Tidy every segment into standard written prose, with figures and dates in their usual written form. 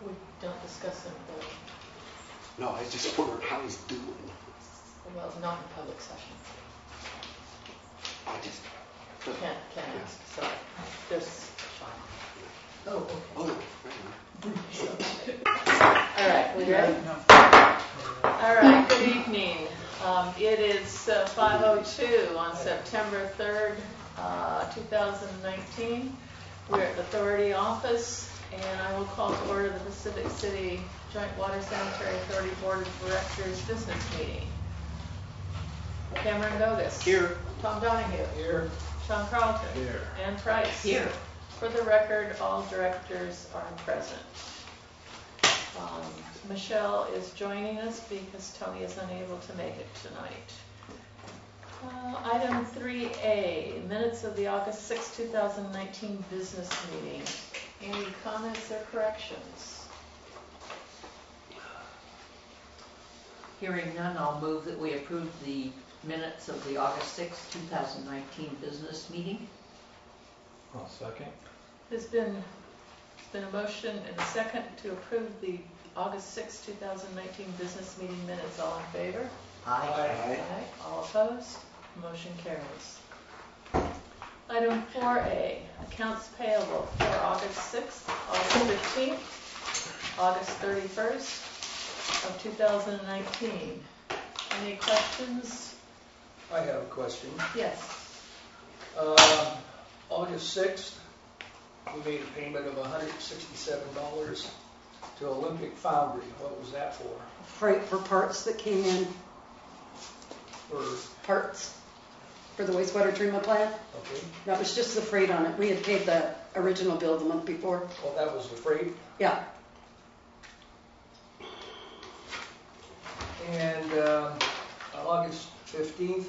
We don't discuss them, No, I just wondered how he's doing. well, not in public session. I just... Can't ask, sorry. There's Sean. Oh, okay. Oh, All right, we ready? All right, good evening. It is 5:02 on September 3rd, 2019. We're at the Authority office, and I will call to order the Pacific City Joint Water Sanitary Authority Board of Directors business meeting. Cameron Gogas. Here. Tom Donahue. Here. Sean Carlton. Here. Ann Price. Here. For the record, all directors are present. Michelle is joining us because Tony is unable to make it tonight. Item 3A, minutes of the August 6, 2019 business meeting. Any comments or corrections? Hearing none, I'll move that we approve the minutes of the August 6, 2019 business meeting. I'll second. There's been a motion and a second to approve the August 6, 2019 business meeting minutes. All in favor? Aye. Aye. All opposed? Motion carries. Item 4A, accounts payable for August 6th, August 15th, August 31st of 2019. Any questions? I have a question. Yes. August 6th, we made a payment of $167 to Olympic Foundry. What was that for? Freight for parts that came in, For, parts for the wastewater treatment plant. okay. That was just the freight on it. We had paid the original bill the month before. Well, that was the freight. Yeah. And August 15th,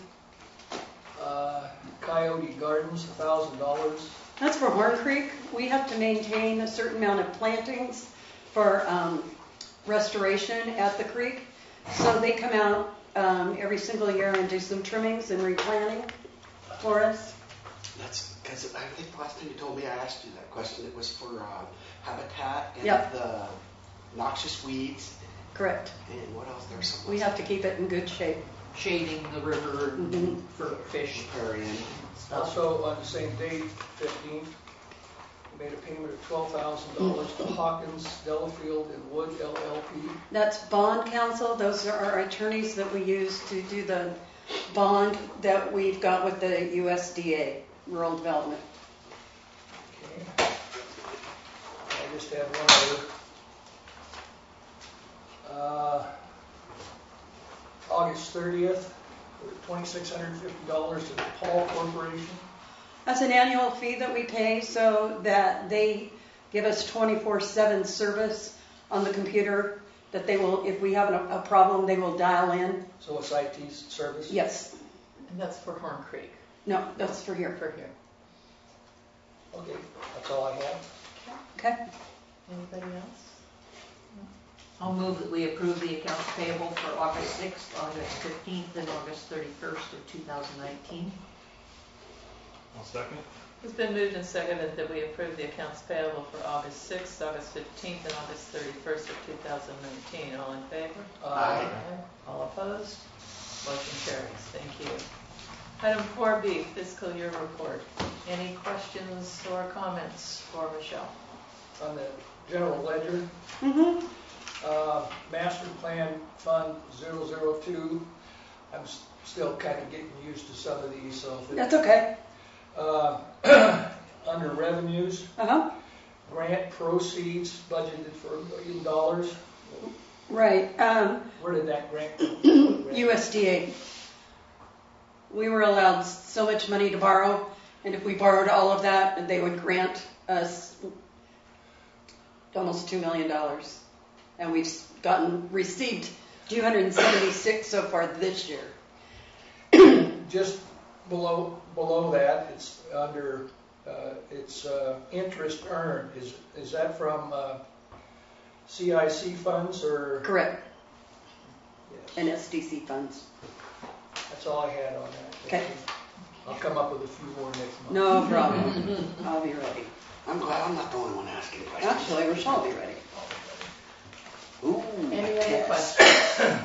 Coyote Gardens, $1,000. That's for Horn Creek. We have to maintain a certain amount of plantings for restoration at the creek. So they come out every single year and do some trimmings and replanting for us. That's because I think the last time you told me I asked you that question. It was for habitat and Yep. the noxious weeds. Correct. And what else? There's something. We have to keep it in good shape. Shading the river Mhm. for fish Riparian. stuff. Also, on the same date, 15th, we made a payment of $12,000 to Hawkins, Delafield, and Wood LLP. That's bond counsel. Those are our attorneys that we use to do the bond that we've got with the USDA, Rural Development. Okay. I just have one other. August 30th, $2,650 to the Paul Corporation. That's an annual fee that we pay so that they give us 24/7 service on the computer, that they will, if we have a problem, they will dial in. So it's IT service? Yes. And that's for Horn Creek. No, that's for here. For here. Okay, that's all I have. Okay. Anybody else? I'll move that we approve the accounts payable for August 6th, August 15th, and August 31st of 2019. I'll second. It's been moved and seconded that we approve the accounts payable for August 6th, August 15th, and August 31st of 2019. All in favor? Aye. All opposed? Motion carries. Thank you. Item 4B, fiscal year report. Any questions or comments for Michelle? On the general ledger, Mm-hmm. Master Plan Fund 002, I'm still kind of getting used to some of these, so if That's okay. under revenues, Uh-huh. grant proceeds budgeted for $1 million. Right. Where did that grant come from? USDA. We were allowed so much money to borrow, and if we borrowed all of that, they would grant us almost $2 million. And we've received 276 so far this year. Just below that, it's under interest earned. Is that from CIC funds or? Correct. Yes. And SDC funds. That's all I had on that. Okay. I'll come up with a few more next month. No problem. I'll be ready. I'm glad I'm not the only one asking questions. Actually, Rochelle will be ready. Any other Yes. questions?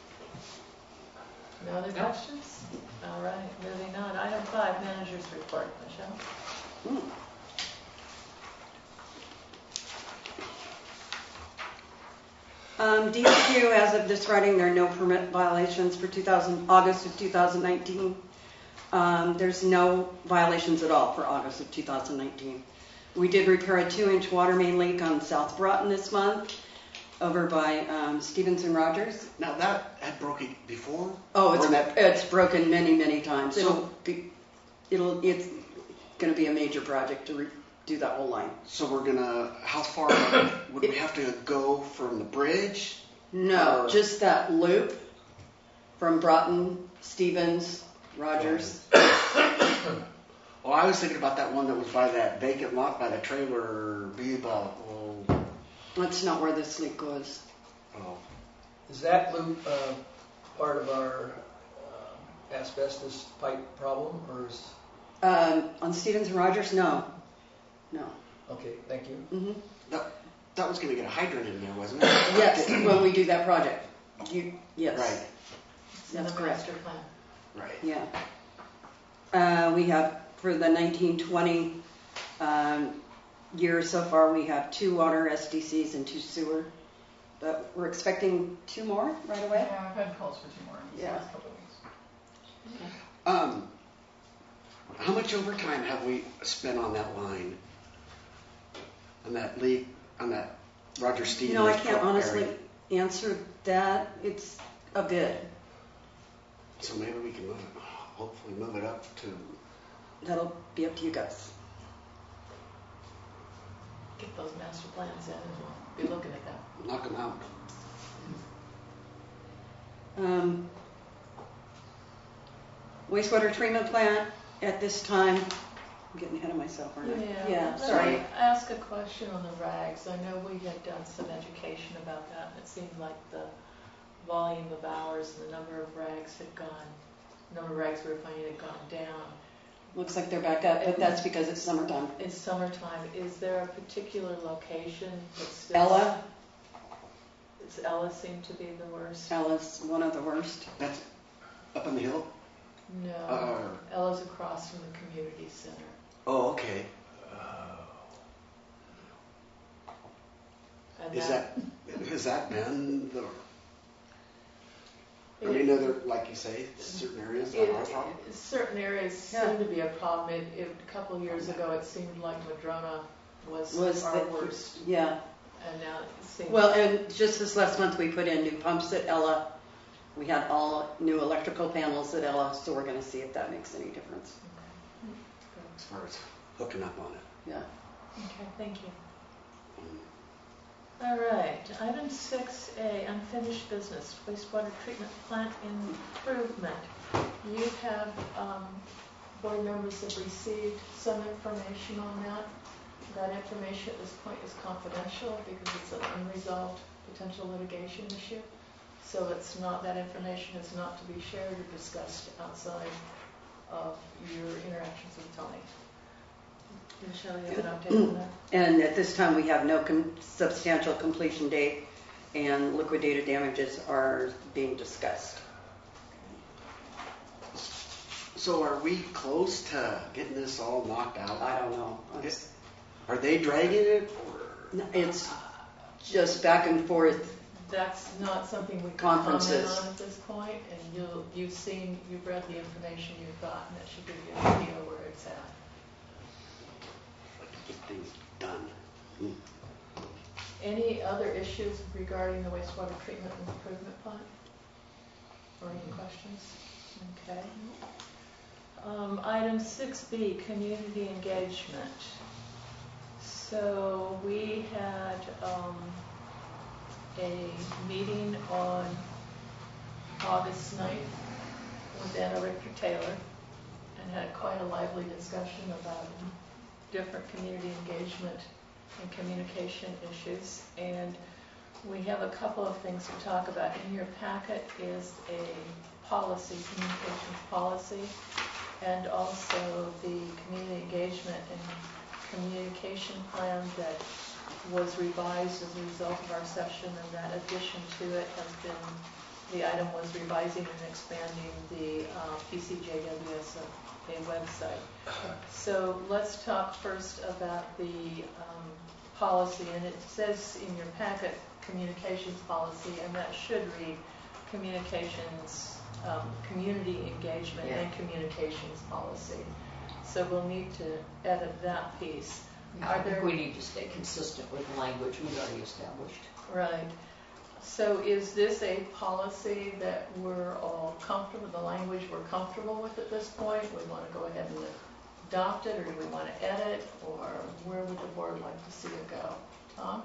No other questions? All right, moving on. Item 5, managers report. Michelle? DEQ, as of this writing, there are no permit violations for August of 2019. There's no violations at all for August of 2019. We did repair a 2-inch water main leak on South Broughton this month over by Stevens and Rogers. Now that had broken before? Oh, Or that- it's broken many, many times. So- It's going to be a major project to do that whole line. So we're gonna, how far would we have to go from the bridge? No, Or- just that loop from Broughton, Stevens, Rogers. Oh, I was thinking about that one that was by that vacant lot by the trailer, That's not where this leak was. oh. Is that loop part of our asbestos pipe problem, or is, On Stevens and Rogers, no. No. okay, thank you. hmm That was gonna get a hydrant in there, wasn't it? Yes, when we do that project. Yes. Right, It's in That's the correct. master plan. right. Yeah. We have, for the 1920 year so far, we have 2 water SDCs and 2 sewer. But we're expecting 2 more right away. Yeah, I've had calls for 2 more in the Yeah. last couple of weeks. How much overtime have we spent on that line? On that leak, on that Roger Stevens? I can't honestly area? answer that. It's a bid. So maybe we can move it, hopefully move it up to, That'll be up to you guys. Get those master plans in and we'll be looking at that. knock them out. Wastewater treatment plant at this time, I'm getting ahead of myself, aren't I? Yeah, Let sorry. me ask a question on the rags. I know we had done some education about that, and it seemed like the volume of hours and the number of rags we were finding had gone down. Looks like they're back up, but that's because it's summertime. In summertime, is there a particular location that's still... Ella, Does Ella seem to be the worst? Ella's one of the worst. That's up on the hill? No. Ella's across from the community center. Oh, okay. And Has that been the, I mean, are there, like you say, certain areas that are a problem? Certain areas Yeah. seem to be a problem. A couple of years ago, it seemed like Madrona was our the worst, Yeah. and now it seems... Well, and just this last month, we put in new pumps at Ella. We had all new electrical panels at Ella, so we're going to see if that makes any difference. As far as hooking up on it. Yeah. Okay, thank you. All right, item 6A, unfinished business, wastewater treatment plant improvement. You have, board members have received some information on that. That information at this point is confidential because it's an unresolved potential litigation issue. So it's not, that information is not to be shared or discussed outside of your interactions with Tony. Michelle, you have an update on that? And at this time, we have no substantial completion date, and liquidated damages are being discussed. So are we close to getting this all knocked out? I don't know. Are they dragging it, or? It's just back and forth. That's not something we can Conferences. comment on at this point, and you've read the information you've gotten, that should give you an idea where it's at. Get things done. Any other issues regarding the wastewater treatment and improvement plant? Or any questions? Okay. Item 6B, community engagement. So we had a meeting on August 9th with Anna Richter-Taylor and had quite a lively discussion about different community engagement and communication issues. And we have a couple of things to talk about. In your packet is a policy, communications policy, and also the community engagement and communication plan that was revised as a result of our session, and that addition to it has been, the item was revising and expanding the PCJWSA website. So let's talk first about the policy, and it says in your packet, communications policy, and that should read communications, community engagement and communications policy. So we'll need to edit that piece. I think we need to stay consistent with the language we've already established. Right. So is this a policy that we're all comfortable, the language we're comfortable with at this point? We want to go ahead and adopt it, or do we want to edit, or where would the board like to see it go? Tom?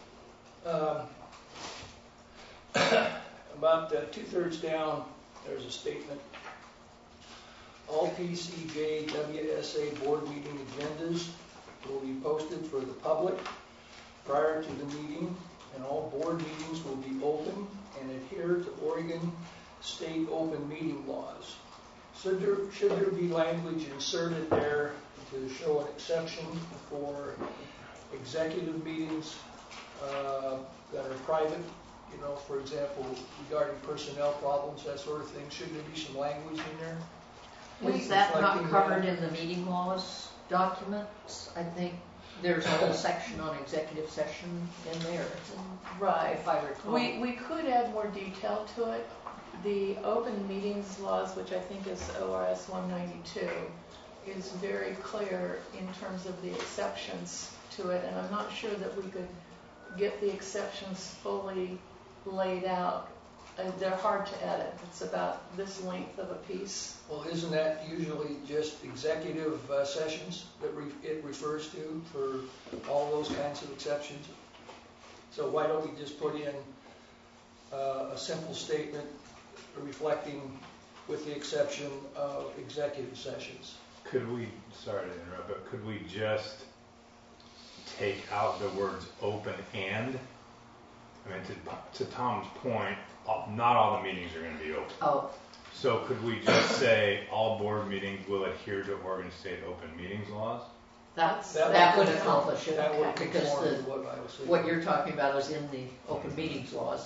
About 2/3 down, there's a statement. All PCJWSA board meeting agendas will be posted for the public prior to the meeting, and all board meetings will be open and adhere to Oregon state open meeting laws. Should there be language inserted there to show an exception for executive meetings that are private, you know, for example, regarding personnel problems, that sort of thing? Should there be some language in there? Was that not Reflecting covered that? in the meeting laws documents? I think there's a whole section on executive session in there, Right. if I recall. We could add more detail to it. The open meetings laws, which I think is ORS 192, is very clear in terms of the exceptions to it, and I'm not sure that we could get the exceptions fully laid out. They're hard to edit. It's about this length of a piece. Well, isn't that usually just executive sessions that it refers to for all those kinds of exceptions? So why don't we just put in a simple statement reflecting with the exception of executive sessions? Could we, sorry to interrupt, but could we just take out the words open and? I mean, to Tom's point, not all the meetings are going to be open. Oh, So could we just say all board meetings will adhere to Oregon State open meetings laws? that would accomplish it, That would because conform to what I was saying. what you're talking about is in the open meetings laws,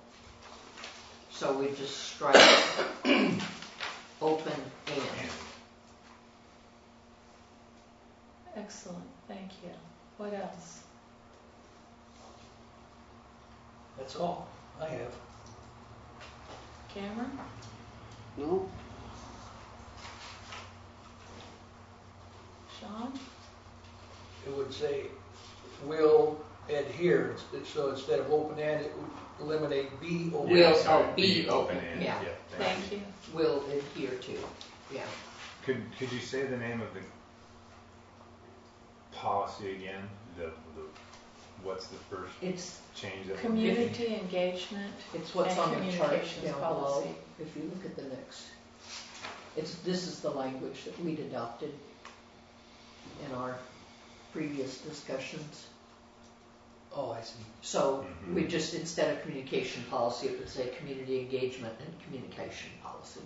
so we just strike open and. Excellent. Thank you. What else? That's all I have. Cameron? No? Sean? It would say will adhere, so instead of open end, it would eliminate be open. Will, sorry, oh, be open, and, yeah. Thank you. Will adhere to, yeah. Could you say the name of the policy again? What's the first It's change that? Community engagement. what's And on the chart communications down policy. below. If you look at the next, this is the language that we'd adopted in our previous discussions. Oh, I see. So we just, instead of communication policy, it would say community engagement and communication policy.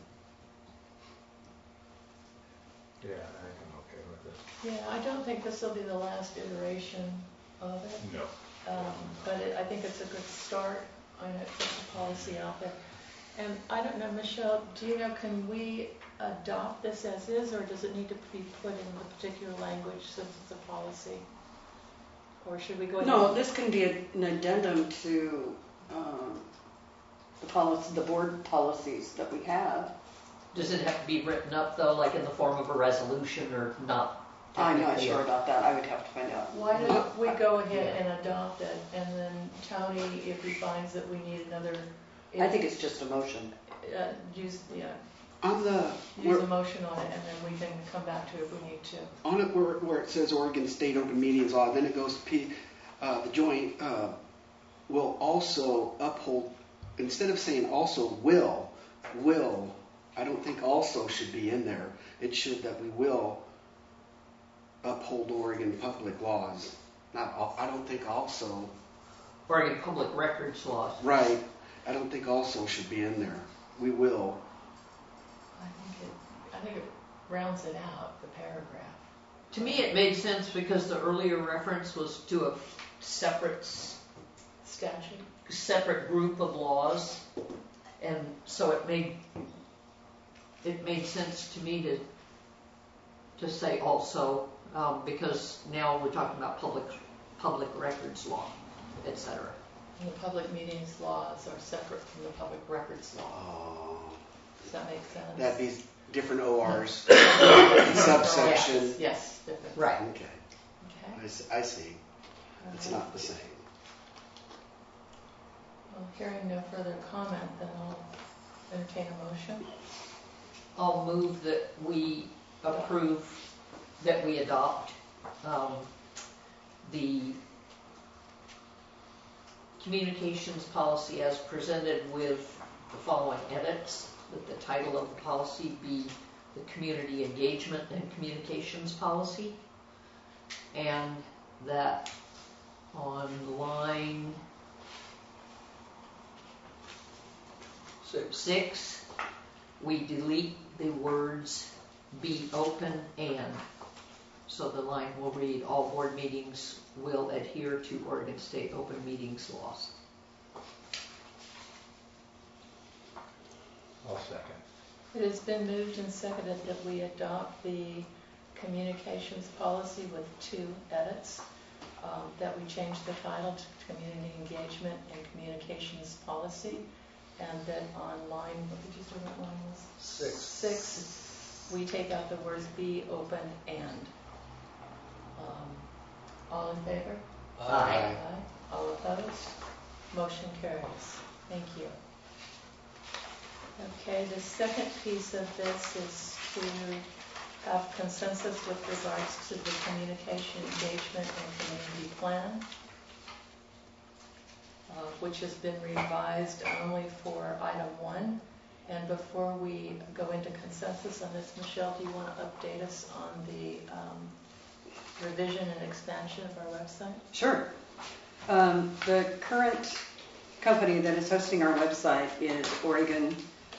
Yeah, I think I'm okay with it. Yeah, I don't think this will be the last iteration of it, No. but I think it's a good start. I know it puts the policy out there. And I don't know, Michelle, do you know, can we adopt this as is, or does it need to be put in the particular language since it's a policy? Or should we go ahead? No, this can be an addendum to the board policies that we have. Does it have to be written up though, like in the form of a resolution or not? I'm not technically? sure about that. I would have to find out. Why don't we go ahead and adopt it, and then Tony, if he finds that we need another. I think it's just a motion. Use On the, a motion on it, and then we can come back to it if we need to. on it where it says Oregon State Open Meetings Law, then it goes to the joint will also uphold, instead of saying also will, I don't think also should be in there. It should that we will uphold Oregon public laws. I don't think also. Oregon Public Records laws. Right. I don't think also should be in there. We will. I think it rounds it out, the paragraph. To me, it made sense because the earlier reference was to separate Statute. group of laws, and so it made sense to me to say also, because now we're talking about public records law, etc. And the public meetings laws are separate from the public records law. Oh, Does that make sense? that'd be different ORs, Yes, subsection. yes, different. Right. Okay, Okay. I see. It's All right. not the same. Well, hearing no further comment, then I'll entertain a motion. I'll move that we approve, that we adopt the communications policy as presented with the following edits, that the title of the policy be the Community Engagement and Communications Policy, and that on line 6, we delete the words "be open and," so the line will read, "All board meetings will adhere to Oregon State open meetings laws." I'll second. It has been moved and seconded that we adopt the communications policy with 2 edits, that we change the title to Community Engagement and Communications Policy, and that on line, what did you say that line was? 6, we take out the words "be open and." All in favor? Aye. All opposed? Motion carries. Thank you. Okay, the second piece of this is to have consensus with regards to the communication engagement and community plan, which has been revised only for item 1. And before we go into consensus on this, Michelle, do you want to update us on the revision and expansion of our website? Sure. The current company that is hosting our website is Oregon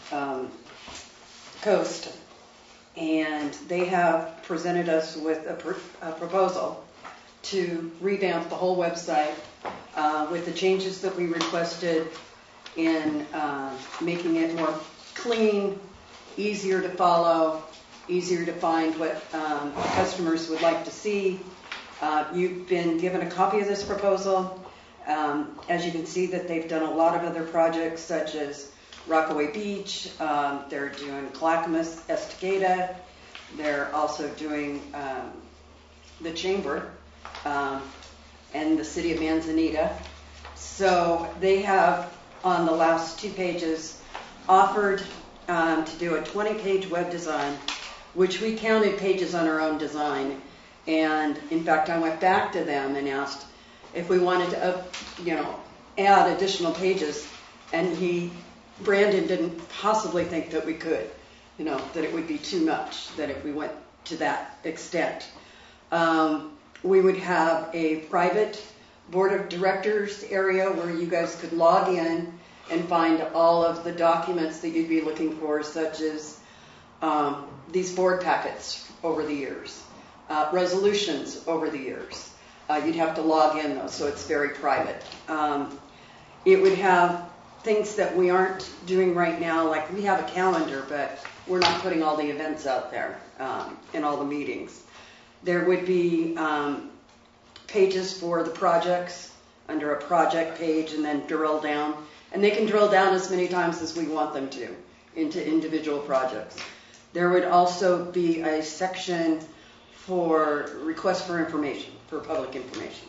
Coast, and they have presented us with a proposal to revamp the whole website with the changes that we requested in making it more clean, easier to follow, easier to find what customers would like to see. You've been given a copy of this proposal. As you can see, that they've done a lot of other projects such as Rockaway Beach, they're doing Clackamas, Estacada, they're also doing the Chamber and the city of Manzanita. So they have, on the last 2 pages, offered to do a 20-page web design, which we counted pages on our own design. And in fact, I went back to them and asked if we wanted to, add additional pages, and Brandon didn't possibly think that we could, that it would be too much, that if we went to that extent. We would have a private board of directors area where you guys could log in and find all of the documents that you'd be looking for, such as these board packets over the years, resolutions over the years. You'd have to log in though, so it's very private. It would have things that we aren't doing right now, like we have a calendar, but we're not putting all the events out there in all the meetings. There would be pages for the projects under a project page, and then drill down. And they can drill down as many times as we want them to into individual projects. There would also be a section for requests for information, for public information.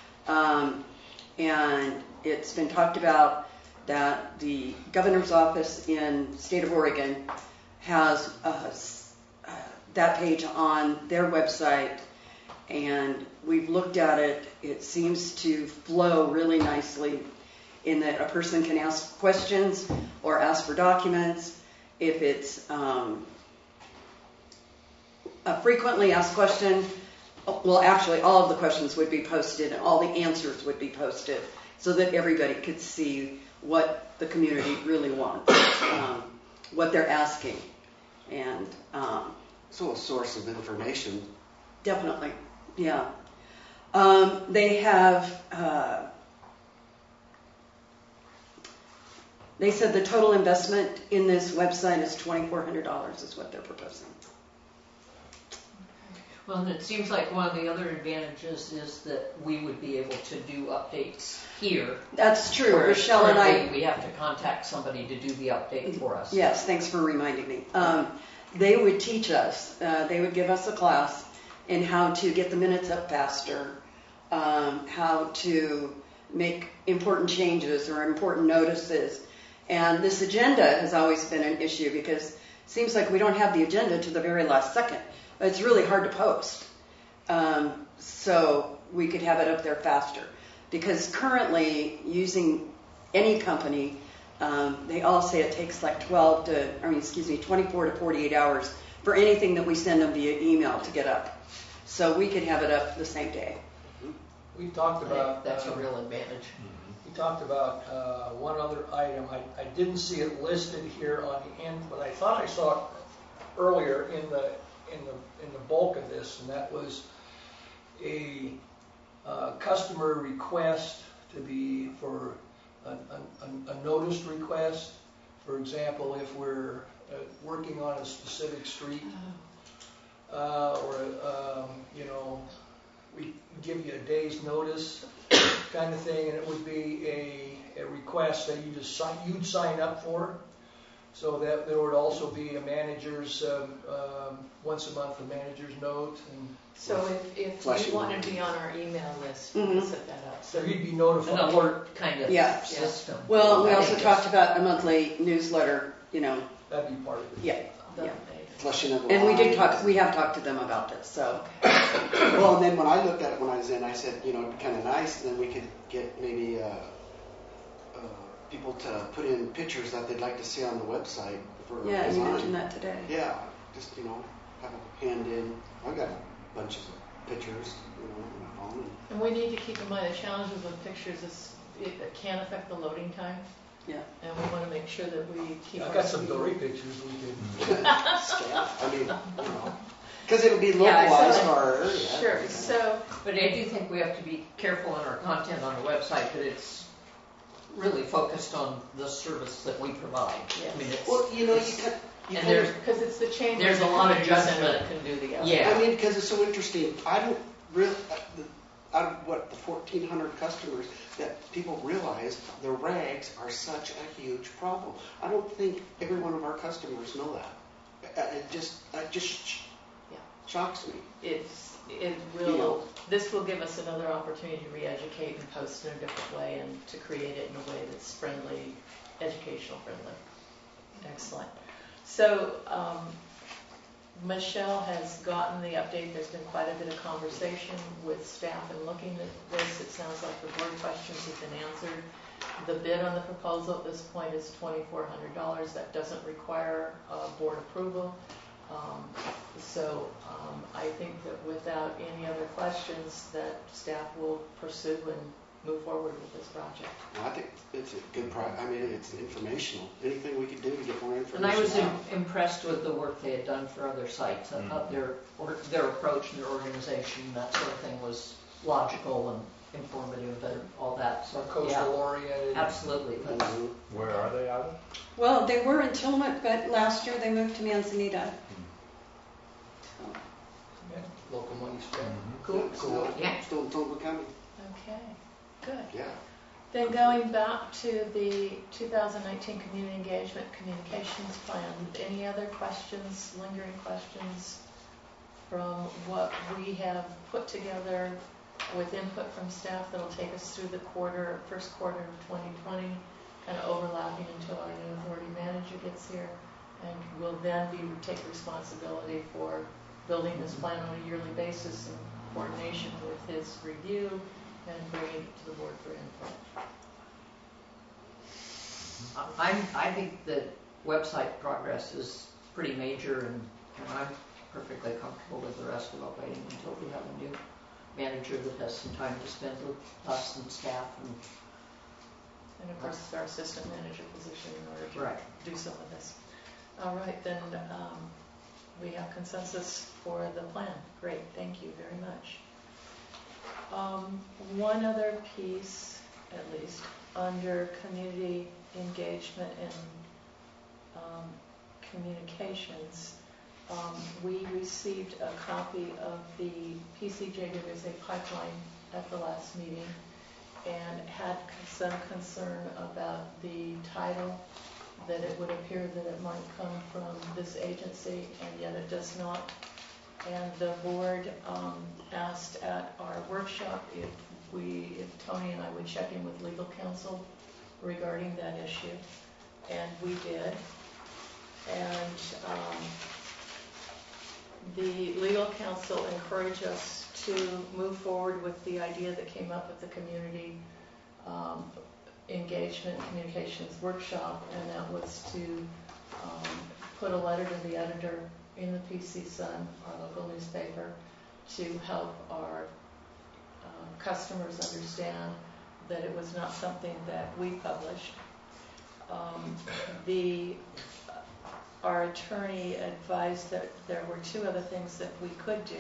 And it's been talked about that the governor's office in the state of Oregon has that page on their website, and we've looked at it. It seems to flow really nicely in that a person can ask questions or ask for documents. If it's a frequently asked question, well, actually all of the questions would be posted and all the answers would be posted so that everybody could see what the community really wants, what they're asking. And So a source of information. definitely, yeah. They have, they said the total investment in this website is $2,400 is what they're proposing. Well, and it seems like one of the other advantages is that we would be able to do updates here. That's true. Whereas Rochelle and I, currently we have to contact somebody to do the update for us. yes, thanks for reminding me. They would teach us, they would give us a class in how to get the minutes up faster, how to make important changes or important notices. And this agenda has always been an issue because it seems like we don't have the agenda to the very last second. It's really hard to post. So we could have it up there faster. Because currently, using any company, they all say it takes like 24 to 48 hours for anything that we send them via email to get up. So we could have it up the same day. We talked about. That's a real advantage. We talked about one other item. I didn't see it listed here on the end, but I thought I saw it earlier in the bulk of this, and that was a customer request to be for a noticed request. For example, if we're working on a specific street, we give you a day's notice kind of thing, and it would be a request that you'd sign up for. So that there would also be a manager's, once a month, a manager's note. And So if you want to be on our email list, we can set that up. so you'd be An notified. alert kind of Yeah. system. Well, we I also think talked about a monthly newsletter, That'd be part of it. yeah. The- Flushing of the And we lines. have talked to them about this, so. Well, and then when I looked at it when I was in, I said, it'd be kind of nice, and then we could get maybe people to put in pictures that they'd like to see on the website for Yeah, you design. mentioned that today. Yeah, just, have a hand in. I've got bunches of pictures, on my phone. And we need to keep in mind the challenges with pictures is it can affect the loading time. Yeah. And we want to make sure that we keep I've our got some speed. Dory pictures we could. Staff, because it'll be Yeah, localized so- to our area. Sure, so, But I do think we have to be careful in our content on the website that it's really focused on the service that we provide. I mean, it's, Well, you and kind there's, because it's the change. There's a lot of community center judgment. that can do the other. Yeah. I mean, because it's so interesting. I don't really, out of the 1,400 customers, that people realize the rags are such a huge problem. I don't think every one of our customers know that. It just Yeah. shocks me. This will give us another opportunity to re-educate and post in a different way and to create it in a way that's friendly, educational friendly. Excellent. So, Michelle has gotten the update. There's been quite a bit of conversation with staff and looking at this. It sounds like the board questions have been answered. The bid on the proposal at this point is $2,400. That doesn't require board approval. I think that without any other questions, that staff will pursue and move forward with this project. I think it's a good it's informational. Anything we could do to get more information. and I was out. impressed with the work they had done for other sites. I thought their approach and their organization, that sort of thing was logical and informative and all that. So, Coastal yeah, oriented. absolutely. That's- Mhm. Where are they out of? Well, they were in Tillamook, but last year they moved to Manzanita. Yeah, local money spent. Cool. So, Yeah. still in Tonga County. Okay, good. Yeah. Then going back to the 2019 Community Engagement Communications Plan, any other questions, lingering questions from what we have put together with input from staff that'll take us through the first quarter of 2020, kind of overlapping until our new authority manager gets here, and will then take responsibility for building this plan on a yearly basis in coordination with his review and bringing it to the board for input. I think the website progress is pretty major, and I'm perfectly comfortable with the rest of it, waiting until we have a new manager that has some time to spend with us and staff. And of course, it's our assistant manager position in order to Right. do some of this. All right, then we have consensus for the plan. Great, thank you very much. One other piece, at least, under community engagement and communications, we received a copy of the PCJWSA pipeline at the last meeting and had some concern about the title, that it would appear that it might come from this agency, and yet it does not. And the board asked at our workshop if Tony and I would check in with legal counsel regarding that issue, and we did. And the legal counsel encouraged us to move forward with the idea that came up at the community engagement communications workshop, and that was to put a letter to the editor in the PC Sun, our local newspaper, to help our customers understand that it was not something that we published. Our attorney advised that there were two other things that we could do.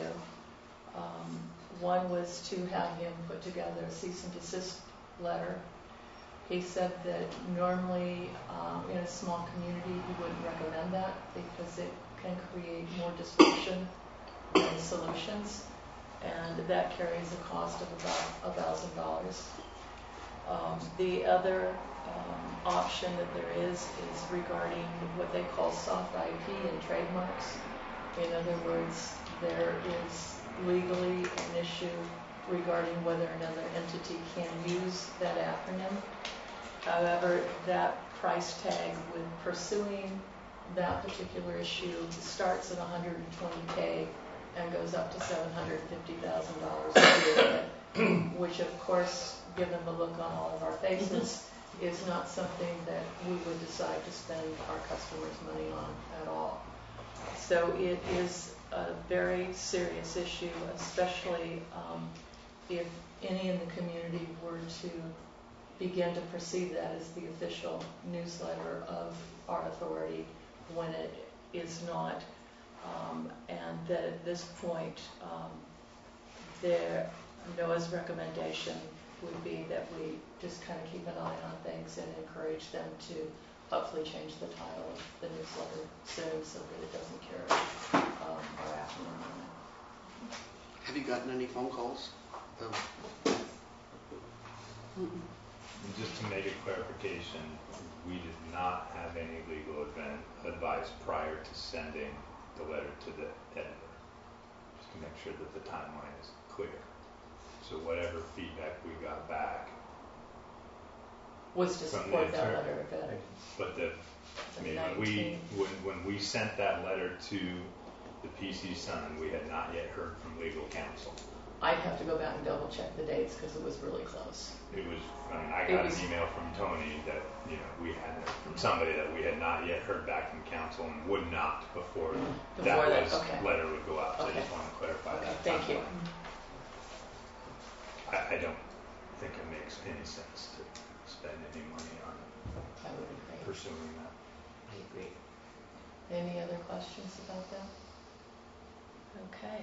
One was to have him put together a cease and desist letter. He said that normally in a small community he wouldn't recommend that because it can create more disruption than solutions, and that carries a cost of about $1,000. The other option that there is regarding what they call soft IP and trademarks. In other words, there is legally an issue regarding whether another entity can use that acronym. However, that price tag with pursuing that particular issue starts at $120K and goes up to $750,000 a year, which of course, given the look on all of our faces, is not something that we would decide to spend our customers' money on at all. So it is a very serious issue, especially if any in the community were to begin to perceive that as the official newsletter of our authority when it is not, and that at this point Noah's recommendation would be that we just kind of keep an eye on things and encourage them to hopefully change the title of the newsletter soon so that it doesn't carry our acronym on it. Have you gotten any phone calls? Just to make a clarification, we did not have any legal advice prior to sending the letter to the editor, just to make sure that the timeline is clear. So whatever feedback we got back was to from support the that attorney, letter better. but when we sent that letter to the PC Sun, we had not yet heard from legal counsel. I'd have to go back and double check the dates because it was really close. It was, I got an email from Tony that, we had, from somebody that we had not yet heard back from counsel and would not before that letter would go out. So I just want to clarify that. Thank you. I don't think it makes any sense to spend any money on I would agree. pursuing that. I agree. Any other questions about that? Okay.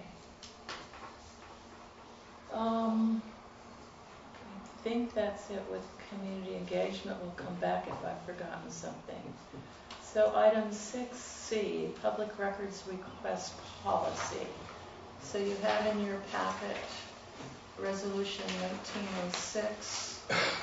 I think that's it with community engagement. We'll come back if I've forgotten something. So item 6C, public records request policy. So you have in your packet resolution 1906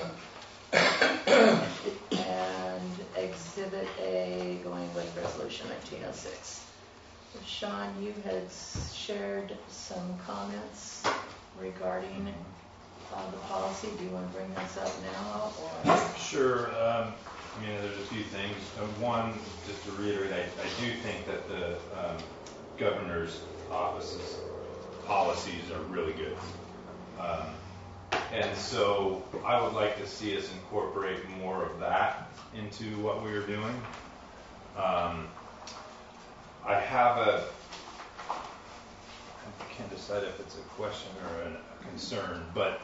and exhibit A going with resolution 1906. Sean, you had shared some comments regarding the policy. Do you want to bring this up now? Or? Sure. There's a few things. One, just to reiterate, I do think that the governor's office's policies are really good. And so I would like to see us incorporate more of that into what we are doing. I can't decide if it's a question or a concern, but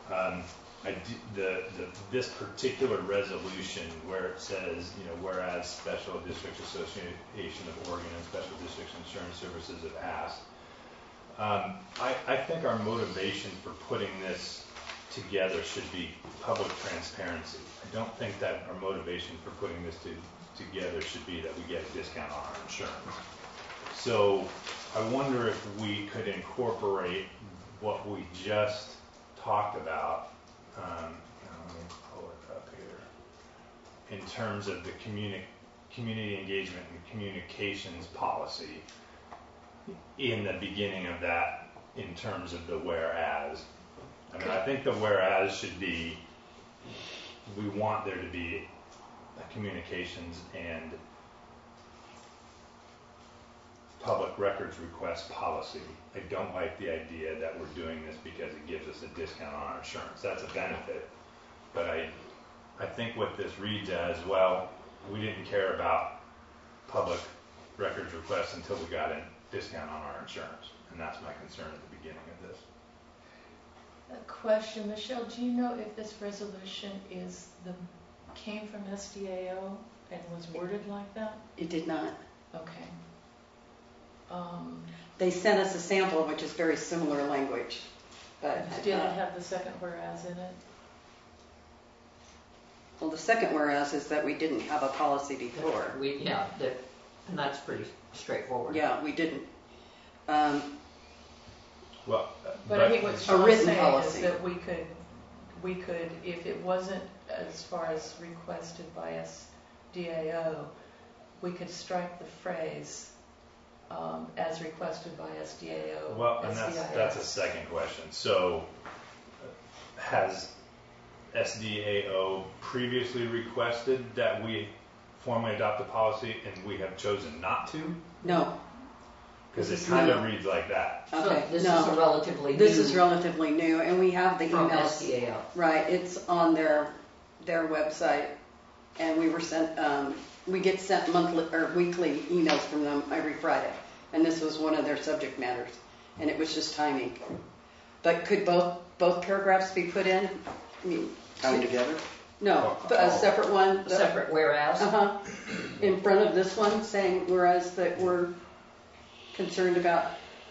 this particular resolution where it says, whereas Special Districts Association of Oregon and Special Districts Insurance Services have asked I think our motivation for putting this together should be public transparency. I don't think that our motivation for putting this together should be that we get a discount on our insurance. So I wonder if we could incorporate what we just talked about, let me pull it up here, in terms of the community engagement and communications policy in the beginning of that, in terms of the whereas. I mean, I think the whereas should be, we want there to be a communications and public records request policy. I don't like the idea that we're doing this because it gives us a discount on our insurance. That's a benefit. But I think what this reads as, well, we didn't care about public records requests until we got a discount on our insurance. And that's my concern at the beginning of this. A question, Michelle, do you know if this resolution came from SDAO and was worded like that? It did not. Okay. They sent us a sample, which is very similar language, but Did it have the second whereas in it? well, the second whereas is that we didn't have a policy before. And that's pretty straightforward. Yeah, we didn't. Well, But I think what A Sean's written saying policy. is that we could, if it wasn't as far as requested by SDAO, we could strike the phrase as requested by SDAO. well, and that's a second question. So, has SDAO previously requested that we formally adopt a policy and we have chosen not to? No. Because This it is kind new. of reads like that. Okay, So this no. is a relatively new. This is relatively new, and we have the from emails. SDAO. Right, it's on their website, and we get sent monthly or weekly emails from them every Friday, and this was one of their subject matters, and it was just timing. But could both paragraphs be put in? I mean, Tied together? no, a separate one. A separate whereas. In front of this one, saying whereas that we're concerned about.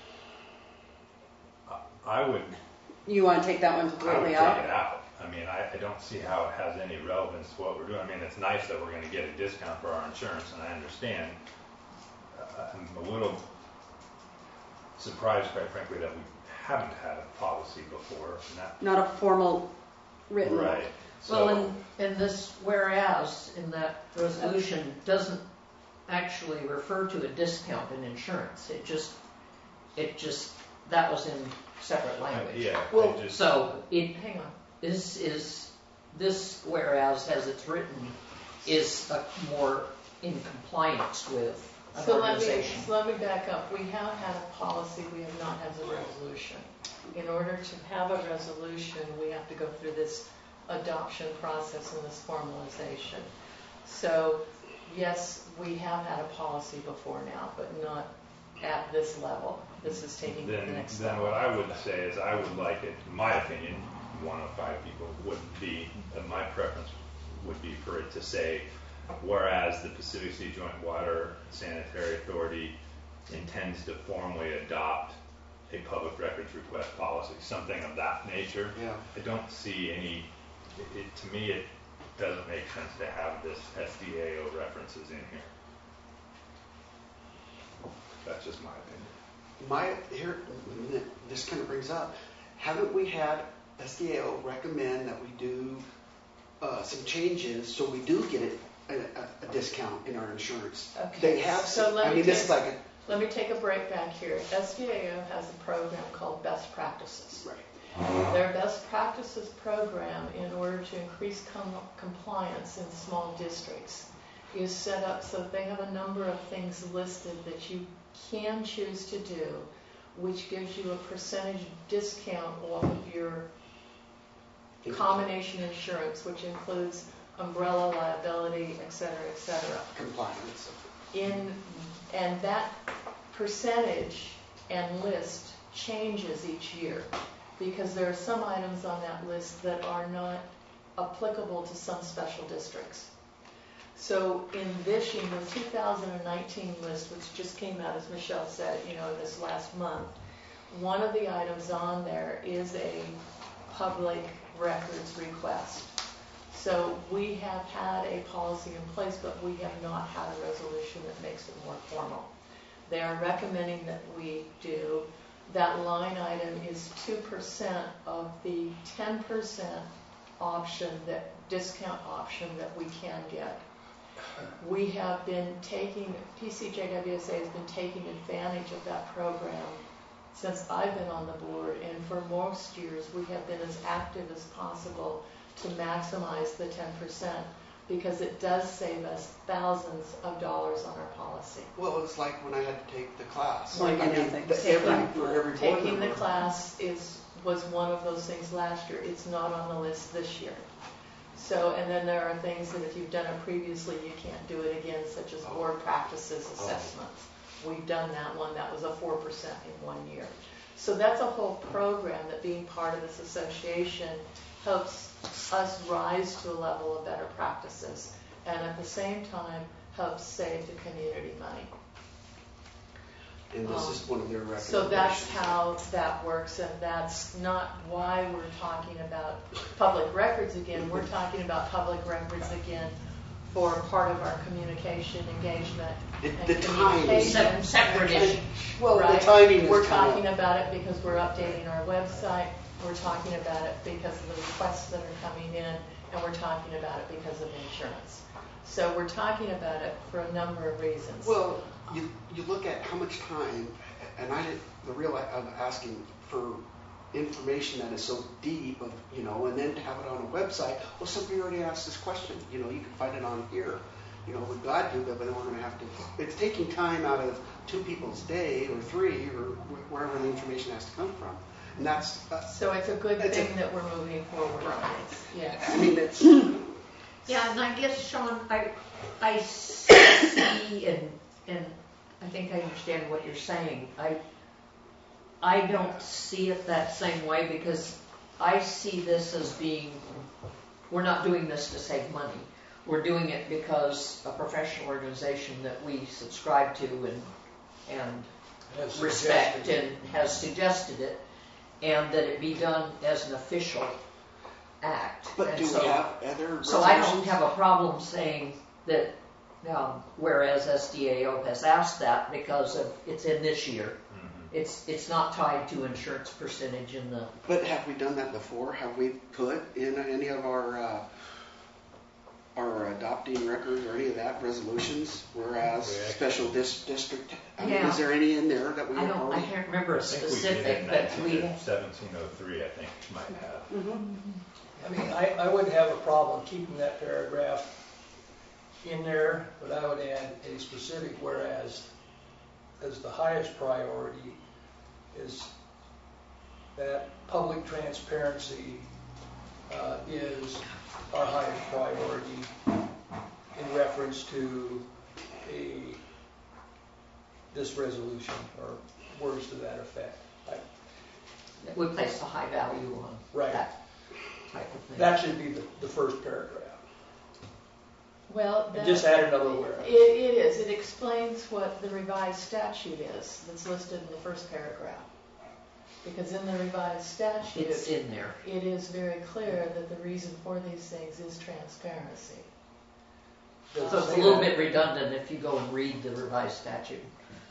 I would You want to take that one I would completely take out? it out. I mean, I don't see how it has any relevance to what we're doing. I mean, it's nice that we're going to get a discount for our insurance, and I understand. I'm a little surprised, quite frankly, that we haven't had a policy before. And that, Not a formal written. right. So, Well, and this whereas in that resolution doesn't actually refer to a discount in insurance. It just, that was in separate language. yeah. Well, I just, So it Hang on. is this whereas as it's written is more in compliance with an So organization. let me back up. We have had a policy, we have not had a resolution. In order to have a resolution, we have to go through this adoption process and this formalization. So, yes, we have had a policy before now, but not at this level. This is taking it to the next then level. what I would say is I would like it, in my opinion, 1 of 5 people would be, my preference would be for it to say, whereas the Pacific Sea Joint Water Sanitary Authority intends to formally adopt a public records request policy, something of that nature. Yeah. I don't see any, to me, it doesn't make sense to have this SDAO references in here. That's just my opinion. This kind of brings up, haven't we had SDAO recommend that we do some changes so we do get a discount in our insurance? Okay, They have, so let I me mean, this take- is like Let me take a break back here. SDAO has a program called Best Practices. right. Their best practices program, in order to increase compliance in small districts, is set up so that they have a number of things listed that you can choose to do, which gives you a percentage discount off of your combination insurance, which includes umbrella liability, et cetera, Compliance. and that percentage and list changes each year, because there are some items on that list that are not applicable to some special districts. So in this year, the 2019 list, which just came out, as Michelle said, this last month, one of the items on there is a public records request. So we have had a policy in place, but we have not had a resolution that makes it more formal. They are recommending that we do. That line item is 2% of the 10% option, that discount option that we can get. We have been taking, PCJWSA has been taking advantage of that program since I've been on the board, and for most years we have been as active as possible to maximize the 10%, because it does save us thousands of dollars on our policy. Well, it's like when I had to take the class. Like I mean, anything. for every board Taking the member. class was one of those things last year. It's not on the list this year. So, and then there are things that if you've done it previously, you can't do it again, such as board practices assessments. We've done that one. That was a 4% in 1 year. So that's a whole program that, being part of this association, helps us rise to a level of better practices, and at the same time helps save the community money. And this is one of their recommendations. So that's how that works, and that's not why we're talking about public records again. We're talking about public records again for part of our communication engagement and The timing. communication. Separate issue. Well, Right. the timing is We're kind talking about it because we're updating our website. We're talking about it because of the requests that are coming in, and we're talking about it because of insurance. So we're talking about it for a number of reasons. Well, you look at how much time, and I'm asking for information that is so deep, of and then to have it on a website. Well, somebody already asked this question. You can find it on here. We're glad to, but then we're going to have to. It's taking time out of 2 people's day or 3 or wherever the information has to come from, and that's. So it's a good thing that we're moving forward on this. Yes. I mean, it's. Yeah, and I guess, Sean, I see, and I think I understand what you're saying. I don't see it that same way, because I see this as being, we're not doing this to save money. We're doing it because a professional organization that we subscribe to and respect and has suggested it, and that it be done as an official act. But And do so, we have other? So I don't have a problem saying that, whereas SDAO has asked that because it's in this year. It's not tied to insurance percentage in the. But have we done that before? Have we put in any of our adopting records or any of that resolutions? Whereas special district. I mean, Yeah. is there any in there that we I already? can't remember a I think we did specific, it in but we. 1703, I think, might have. I mean, I wouldn't have a problem keeping that paragraph in there, but I would add a specific whereas as the highest priority is that public transparency is our highest priority in reference to this resolution, or words to that effect. We place a high value on Right. that type of thing. That should be the first paragraph. Well, And just add another whereas. it is. It explains what the revised statute is that's listed in the first paragraph. Because in the revised statute, It's in there. it is very clear that the reason for these things is transparency. Does it So it's a say little that? bit redundant if you go and read the revised statute.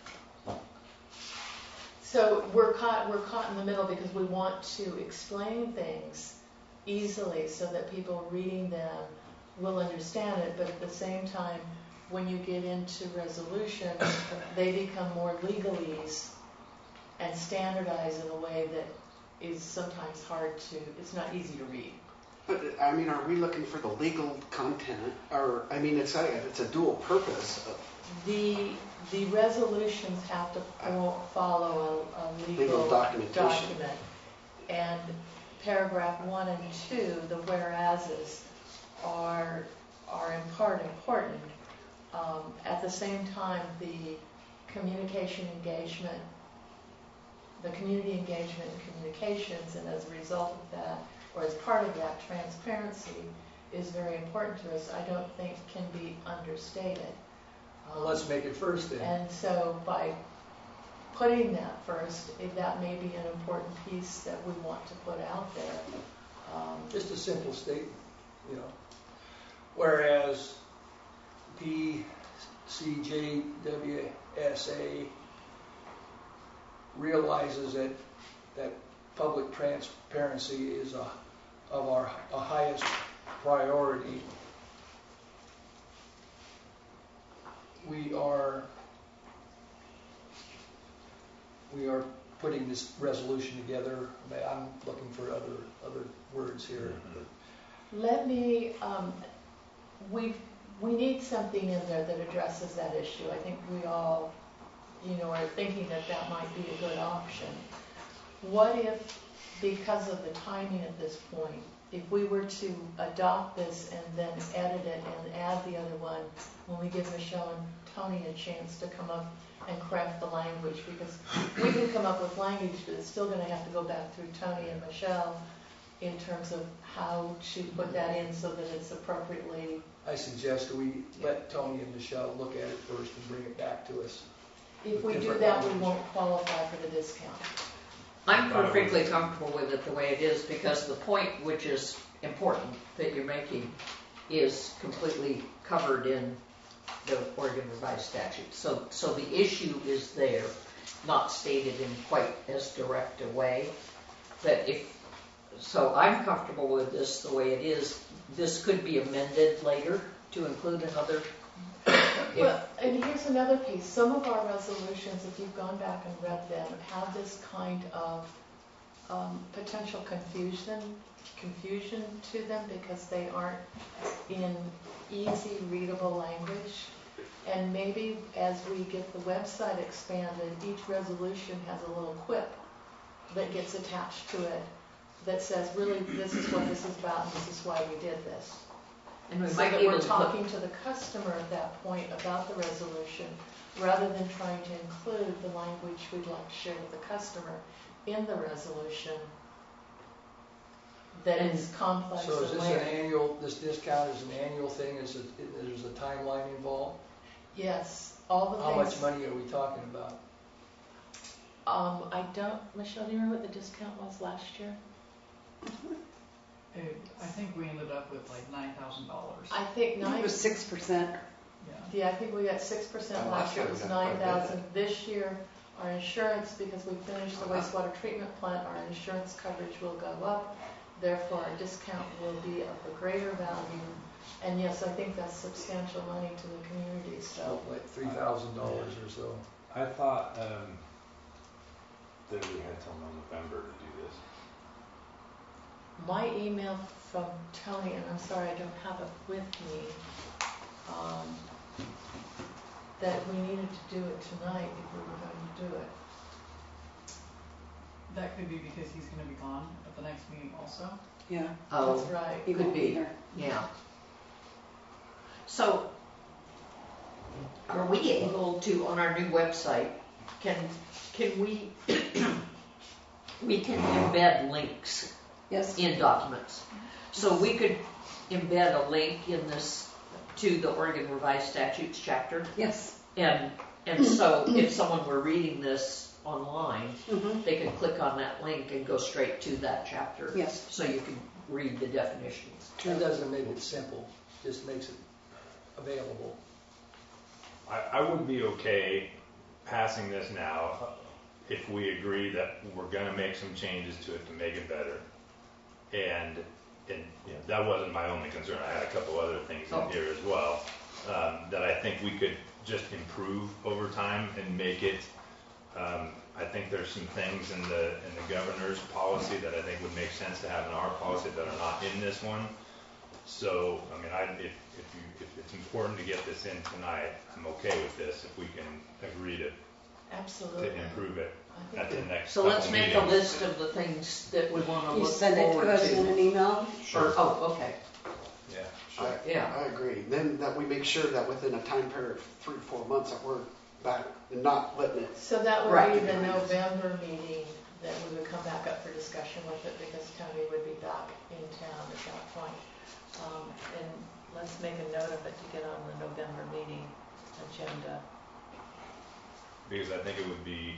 So we're caught in the middle because we want to explain things easily so that people reading them will understand it, but at the same time, when you get into resolutions, they become more legalese and standardized in a way that is sometimes it's not easy to read. But I mean, are we looking for the legal content, or I mean, it's a dual purpose. The resolutions have to follow a legal documentation. document. And paragraph 1 and 2, the whereases, are in part important. At the same time, the communication engagement, the community engagement and communications, and as a result of that, or as part of that, transparency is very important to us. I don't think can be understated. Well, let's make it first then. And so by putting that first, if that may be an important piece that we want to put out there. Just a simple statement, you know. Whereas PCJWSA realizes that public transparency is of our highest priority. We are putting this resolution together. I'm looking for other words here. Let me, we need something in there that addresses that issue. I think we all, are thinking that that might be a good option. What if, because of the timing at this point, if we were to adopt this and then edit it and add the other one, when we give Michelle and Tony a chance to come up and craft the language, because we can come up with language, but it's still going to have to go back through Tony and Michelle in terms of how to put that in so that it's appropriately. I suggest we let Tony and Michelle look at it first and bring it back to us. If we do that, we won't qualify for the discount. I'm perfectly comfortable with it the way it is, because the point which is important that you're making is completely covered in the Oregon Revised Statute. So the issue is there, not stated in quite as direct a way. So I'm comfortable with this the way it is. This could be amended later to include another. Well, and here's another piece. Some of our resolutions, if you've gone back and read them, have this kind of potential confusion to them because they aren't in easy readable language. And maybe as we get the website expanded, each resolution has a little quip that gets attached to it that says, really, this is what this is about and this is why we did this. And we So might that be we're able to talking to the customer at that point about the resolution, rather than trying to include the language we'd like to share with the customer in the resolution that is complex So is and this layered. this discount is an annual thing? There's a timeline involved? Yes, all the How things. much money are we talking about? I don't, Michelle, do you remember what the discount was last year? I think we ended up with like $9,000. I think It was 6%. Yeah, I think we got 6% last year, it was 9,000. This year, our insurance, because we finished the wastewater treatment plant, our insurance coverage will go up. Therefore, our discount will be of a greater value. And yes, I think that's substantial money to the community, so. Like $3,000 or so. I thought that we had till November to do this. My email from Tony, and I'm sorry I don't have it with me, that we needed to do it tonight if we were going to do it. That could be because he's going to be gone at the next meeting also. Yeah, Oh, That's right. he could won't be. there. Yeah. So, are we able to, on our new website, can we, we can embed links Yes. in documents. So we could embed a link in this to the Oregon Revised Statutes chapter. Yes. And so if someone were reading this online, Mm-hmm. they could click on that link and go straight to that chapter. Yes. So you can read the definitions. That doesn't make it simple, just makes it available. I would be okay passing this now if we agree that we're going to make some changes to it to make it better. And that wasn't my only concern. I had a couple other things in here as well that I think we could just improve over time and make it. I think there's some things in the governor's policy that I think would make sense to have in our policy that are not in this one. So, I mean, if it's important to get this in tonight, I'm okay with this if we can agree to Absolutely. improve it I at the think next So couple let's make meetings. a list of the things that we want to You look send it to forward us in to. an email? Or, oh, okay. Yeah. Yeah. I agree. Then that we make sure that within a time period of 3 to 4 months that we're back and not letting it. So that would Right. be the November meeting that we would come back up for discussion with it because Tony would be back in town at that point. And let's make a note of it to get on the November meeting agenda. because I think it would be,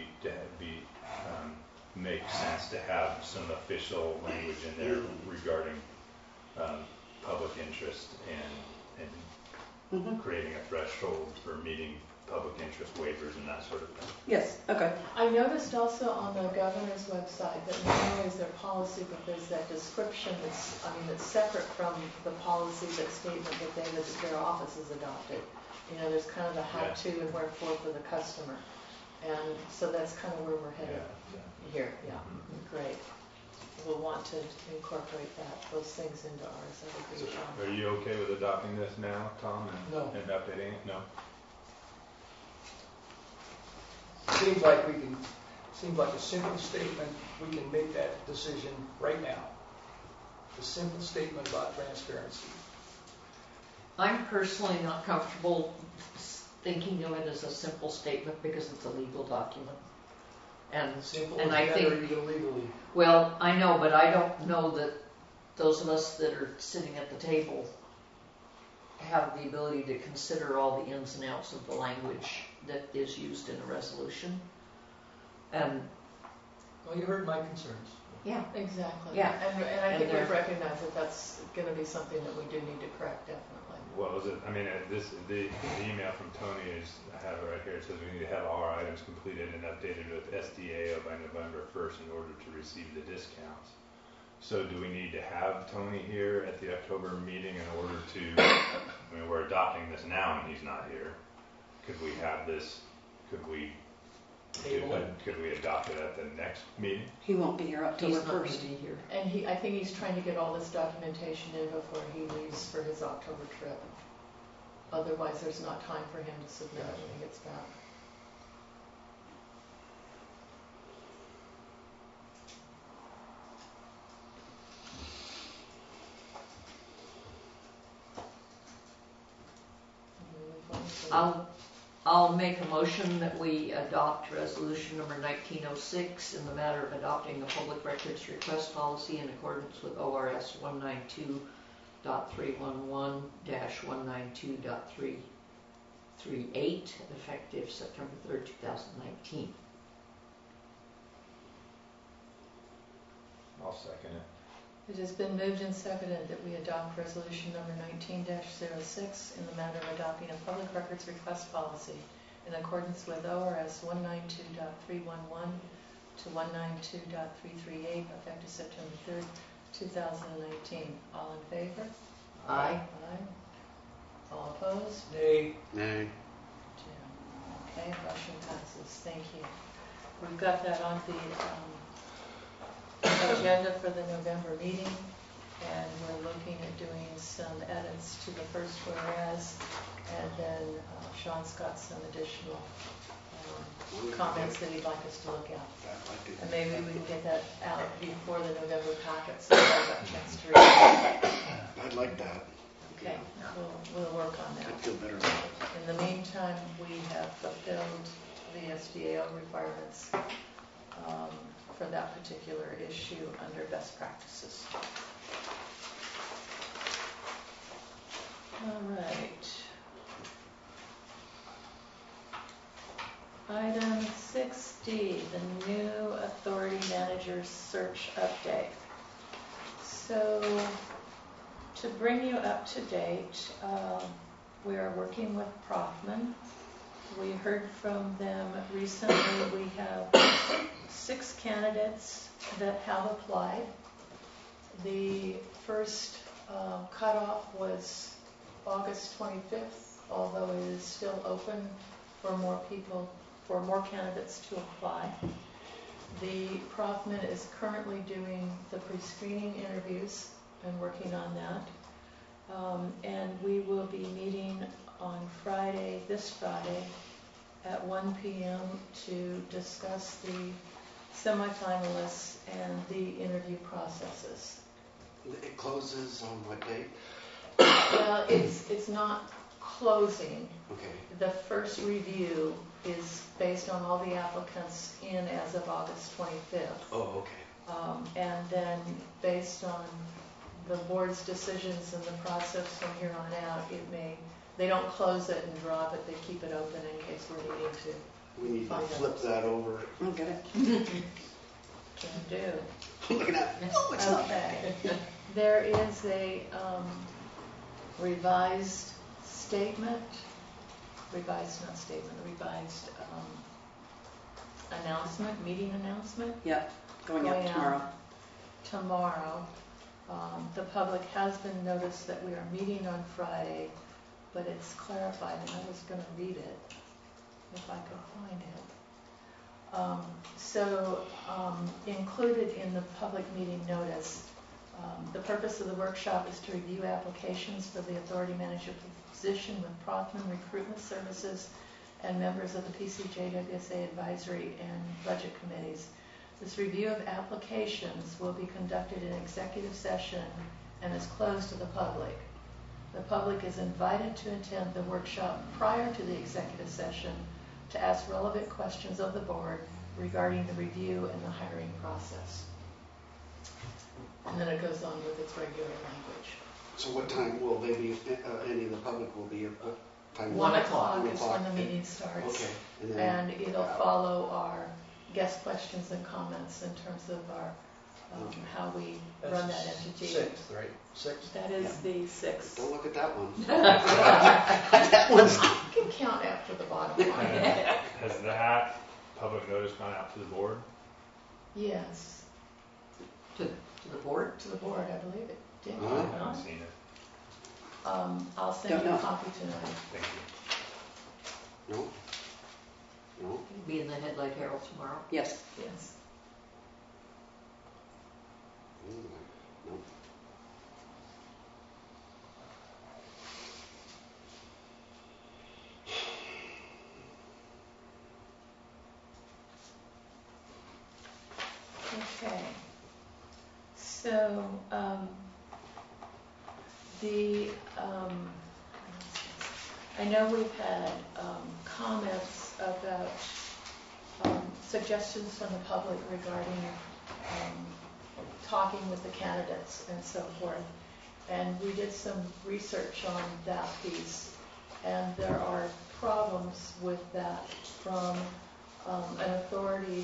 make sense to have some official language in there regarding public interest and Mhm. creating a threshold for meeting public interest waivers and that sort of thing. Yes, okay. I noticed also on the governor's website that not only is there policy, but there's that description that's separate from the policy, that statement that their office has adopted. You know, there's kind of the how-to and wherefore for the customer. And so that's kind of where we're headed here, yeah, great. We'll want to incorporate those things into ours, I agree, Sean. Are you okay with adopting this now, Tom, No. and updating it? No? Seems like a simple statement, we can make that decision right now. A simple statement about transparency. I'm personally not comfortable thinking of it as a simple statement because it's a legal document. And Simple and as I better think, even legally. well, I know, but I don't know that those of us that are sitting at the table have the ability to consider all the ins and outs of the language that is used in a resolution. And Well, you heard my concerns. yeah, Exactly. Yeah. And I And think we they're- recognize that that's going to be something that we do need to correct, definitely. Well, the email from Tony is, I have it right here, it says we need to have all our items completed and updated with SDAO by November 1st in order to receive the discounts. So do we need to have Tony here at the October meeting in order to, we're adopting this now and he's not here. Could we have this, could we adopt it at the next meeting? He won't be here October he's not going 1st. to be here. And I think he's trying to get all this documentation in before he leaves for his October trip. Otherwise, there's not time for him to submit it when he gets back. I'll make a motion that we adopt resolution number 1906 in the matter of adopting the public records request policy in accordance with ORS 192.311-192.338, effective September 3rd, 2019. I'll second it. It has been moved and seconded that we adopt resolution number 19-06 in the matter of adopting a public records request policy in accordance with ORS 192.311 to 192.338, effective September 3rd, 2019. All in favor? Aye. Aye. All opposed? Nay. Nay. Okay, motion passes. Thank you. We've got that on the agenda for the November meeting, and we're looking at doing some edits to the first whereas, and then Sean's got some additional comments that he'd like us to look at. And maybe we can get that out before the November packet so we've all got a chance to read it. I'd like that. Okay, we'll work on that. I'd feel better about it. In the meantime, we have fulfilled the SDAO requirements for that particular issue under best practices. All right. Item 6D, the new authority manager search update. So, to bring you up to date, we are working with Prothman. We heard from them recently. We have 6 candidates that have applied. The first cutoff was August 25th, although it is still open for more candidates to apply. The Prothman is currently doing the pre-screening interviews and working on that. And we will be meeting on this Friday, at 1 p.m. to discuss the semifinalists and the interview processes. It closes on what date? Well, it's not closing. Okay. The first review is based on all the applicants in as of August 25th. Oh, okay. And then based on the board's decisions and the process from here on out, they don't close it and drop it, they keep it open in case we're needing to We need to Find flip out. that over. Look at it. Can do. I'm looking at, oh, it's not. Okay. There is a revised statement, revised, not statement, revised announcement, meeting announcement Yep, going Going up out. tomorrow. tomorrow. The public has been noticed that we are meeting on Friday, but it's clarified, and I was going to read it if I could find it. Included in the public meeting notice, the purpose of the workshop is to review applications for the authority manager position with Prothman Recruitment Services and members of the PCJWSA advisory and budget committees. This review of applications will be conducted in executive session and is closed to the public. The public is invited to attend the workshop prior to the executive session to ask relevant questions of the board regarding the review and the hiring process. And then it goes on with its regular language. So what time will they be, any of the public will be here? What time? 1 o'clock 1 is when the meeting starts. Okay. And then, And it'll follow our guest questions and comments in terms of our, how we run that entity. Sixth, right? Sixth? That is the 6th. don't look at that one. That one's, I can count after the bottom line. Has that public notice gone out to the board? Yes, To the board? to the board, I believe it did. Huh? I haven't seen it. I'll send Don't you a know. copy tonight. Thank you. no? No? Be in the Headlight Herald tomorrow. Yes. Yes. No. Okay. So, I know we've had comments about suggestions from the public regarding talking with the candidates and so forth. And we did some research on that piece, and there are problems with that from an authority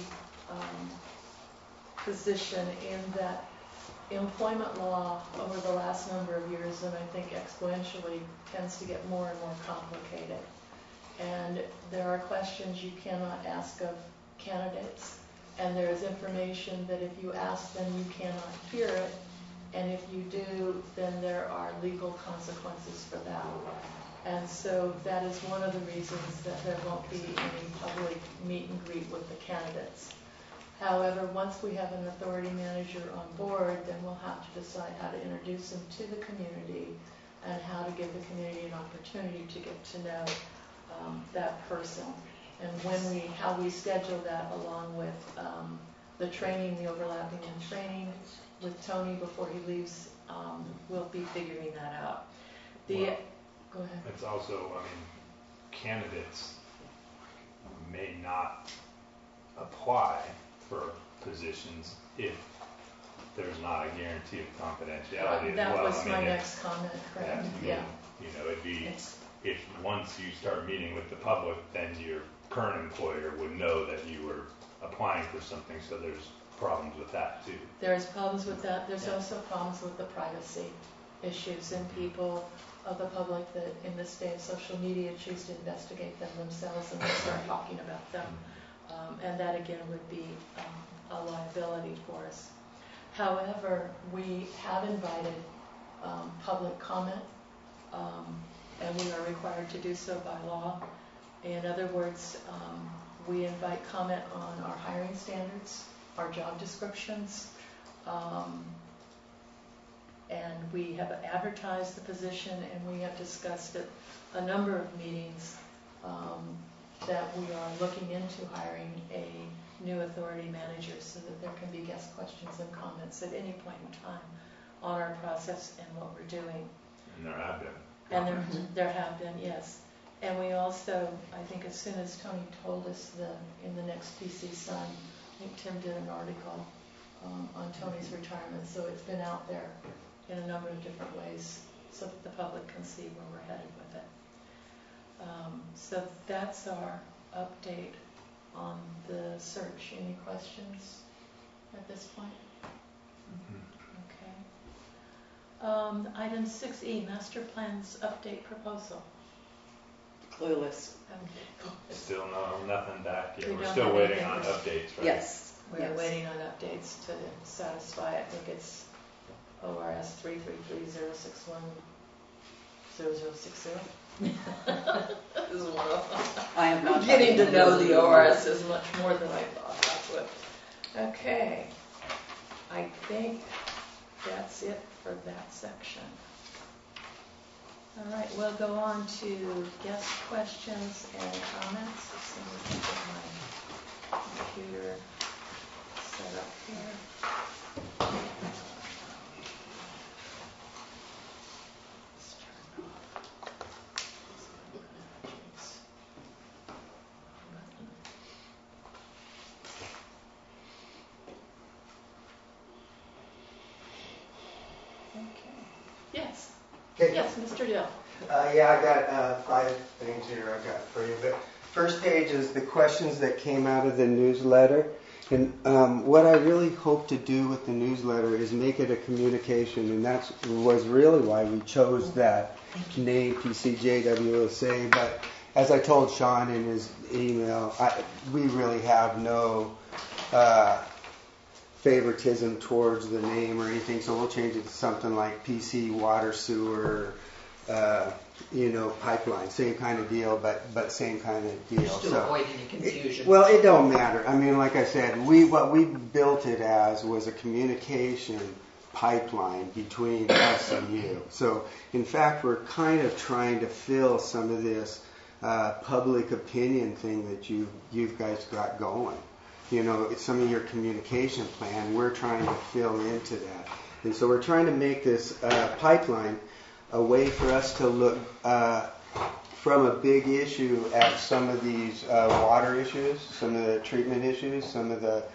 position in that employment law over the last number of years, and I think exponentially, tends to get more and more complicated. And there are questions you cannot ask of candidates, and there is information that if you ask them, you cannot hear it, and if you do, then there are legal consequences for that. And so that is one of the reasons that there won't be any public meet and greet with the candidates. However, once we have an authority manager on board, then we'll have to decide how to introduce them to the community and how to give the community an opportunity to get to know that person. And how we schedule that, along with the training, the overlapping in training with Tony before he leaves, we'll be figuring that out. Well, Go ahead. It's also, I mean, candidates may not apply for positions if there's not a guarantee of confidentiality as That well. was I mean, my if- next comment, correct? Yeah. You know, it'd be, It's- if once you start meeting with the public, then your current employer would know that you were applying for something, so there's problems with that too. There's problems with that. There's Yeah. also problems with the privacy issues, and people of the public that in this day of social media choose to investigate them themselves and then start talking about them. And that again would be a liability for us. However, we have invited public comment, and we are required to do so by law. In other words, we invite comment on our hiring standards, our job descriptions, and we have advertised the position, and we have discussed at a number of meetings that we are looking into hiring a new authority manager so that there can be guest questions and comments at any point in time on our process and what we're doing. And there have been. And comments. there have been, yes. And we also, I think as soon as Tony told us in the next PC Sun, I think Tim did an article on Tony's retirement, so it's been out there in a number of different ways so that the public can see where we're headed with it. So that's our update on the search. Any questions at this point? Okay. Item 6E, master plans update proposal. Clueless. Still nothing back yet. We We're don't still have waiting anything on to- updates, right? Yes. We're Yes. waiting on updates to satisfy, I think it's ORS 333-061-0060. This is one of them. I have not. Getting to know the ORS is much more than I thought. That's what. Okay. I think that's it for that section. All right, we'll go on to guest questions and comments. As soon as I get my computer set up here. Let's turn it off. Okay. Yes. Okay. Yes, Mr. Dill. Yeah, I got 5 things here I got for you. But first page is the questions that came out of the newsletter. And what I really hope to do with the newsletter is make it a communication, and that was really why we chose that name, PCJWSA. But as I told Sean in his email, we really have no favoritism towards the name or anything, so we'll change it to something like PC Water Sewer, pipeline, same kind of deal, but same kind of deal. Just to avoid any confusion. Well, it don't matter. I mean, like I said, what we built it as was a communication pipeline between us and you. So, in fact, we're kind of trying to fill some of this public opinion thing that you guys got going. It's some of your communication plan. We're trying to fill into that. And so we're trying to make this pipeline a way for us to look from a big issue at some of these water issues, some of the treatment issues, some of the,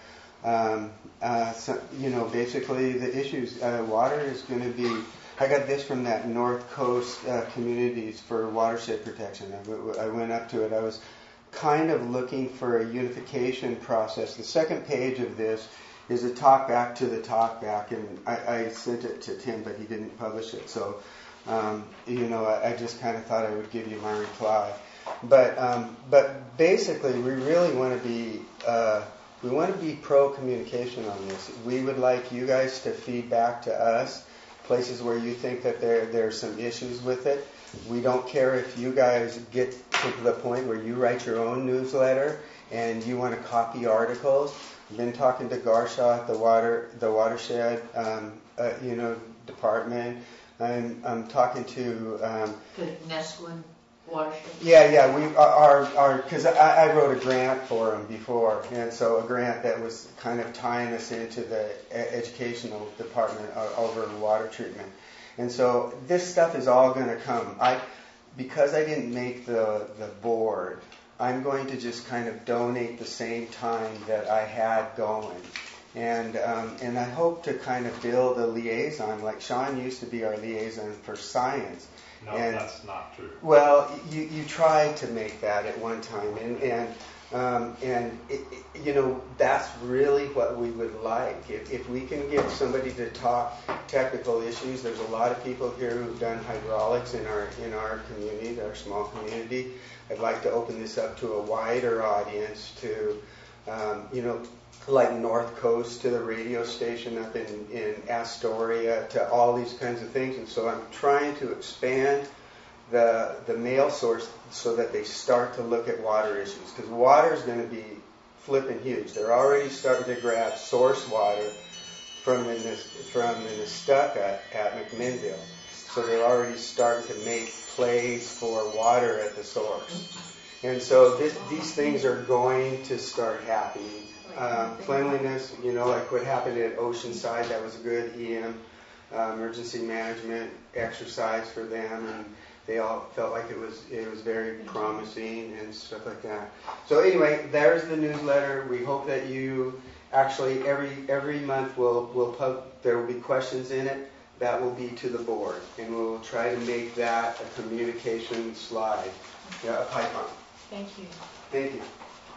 basically the issues. Water is going to be, I got this from that North Coast Communities for Watershed Protection. I went up to it. I was kind of looking for a unification process. The second page of this is a talk back to the talkback, and I sent it to Tim, but he didn't publish it. So, I just kind of thought I would give you my reply. But basically, we really want to be pro communication on this. We would like you guys to feed back to us places where you think that there's some issues with it. We don't care if you guys get to the point where you write your own newsletter and you want to copy articles. I've been talking to Garshaw at the watershed, department. I'm talking to The Nesquin watershed. Yeah, we because I wrote a grant for them before, and so a grant that was kind of tying us into the educational department over water treatment. And so this stuff is all going to come. Because I didn't make the board, I'm going to just kind of donate the same time that I had going. And I hope to kind of build a liaison, like Sean used to be our liaison for science. No, that's not true. Well, you tried to make that at one time, and that's really what we would like. If we can get somebody to talk technical issues, there's a lot of people here who've done hydraulics in our community, our small community. I'd like to open this up to a wider audience, to like North Coast, to the radio station up in Astoria, to all these kinds of things. And so I'm trying to expand the mail source so that they start to look at water issues, because water is going to be flipping huge. They're already starting to grab source water from Minnestucca at McMinnville. So they're already starting to make plays for water at the source. And so these things are going to start happening. Cleanliness, like what happened at Oceanside, that was a good EM, emergency management exercise for them, and they all felt like it was very promising and stuff like that. So anyway, there's the newsletter. We hope that you actually every month there will be questions in it that will be to the board, and we'll try to make that a communication slide, a pipeline. Thank you. Thank you.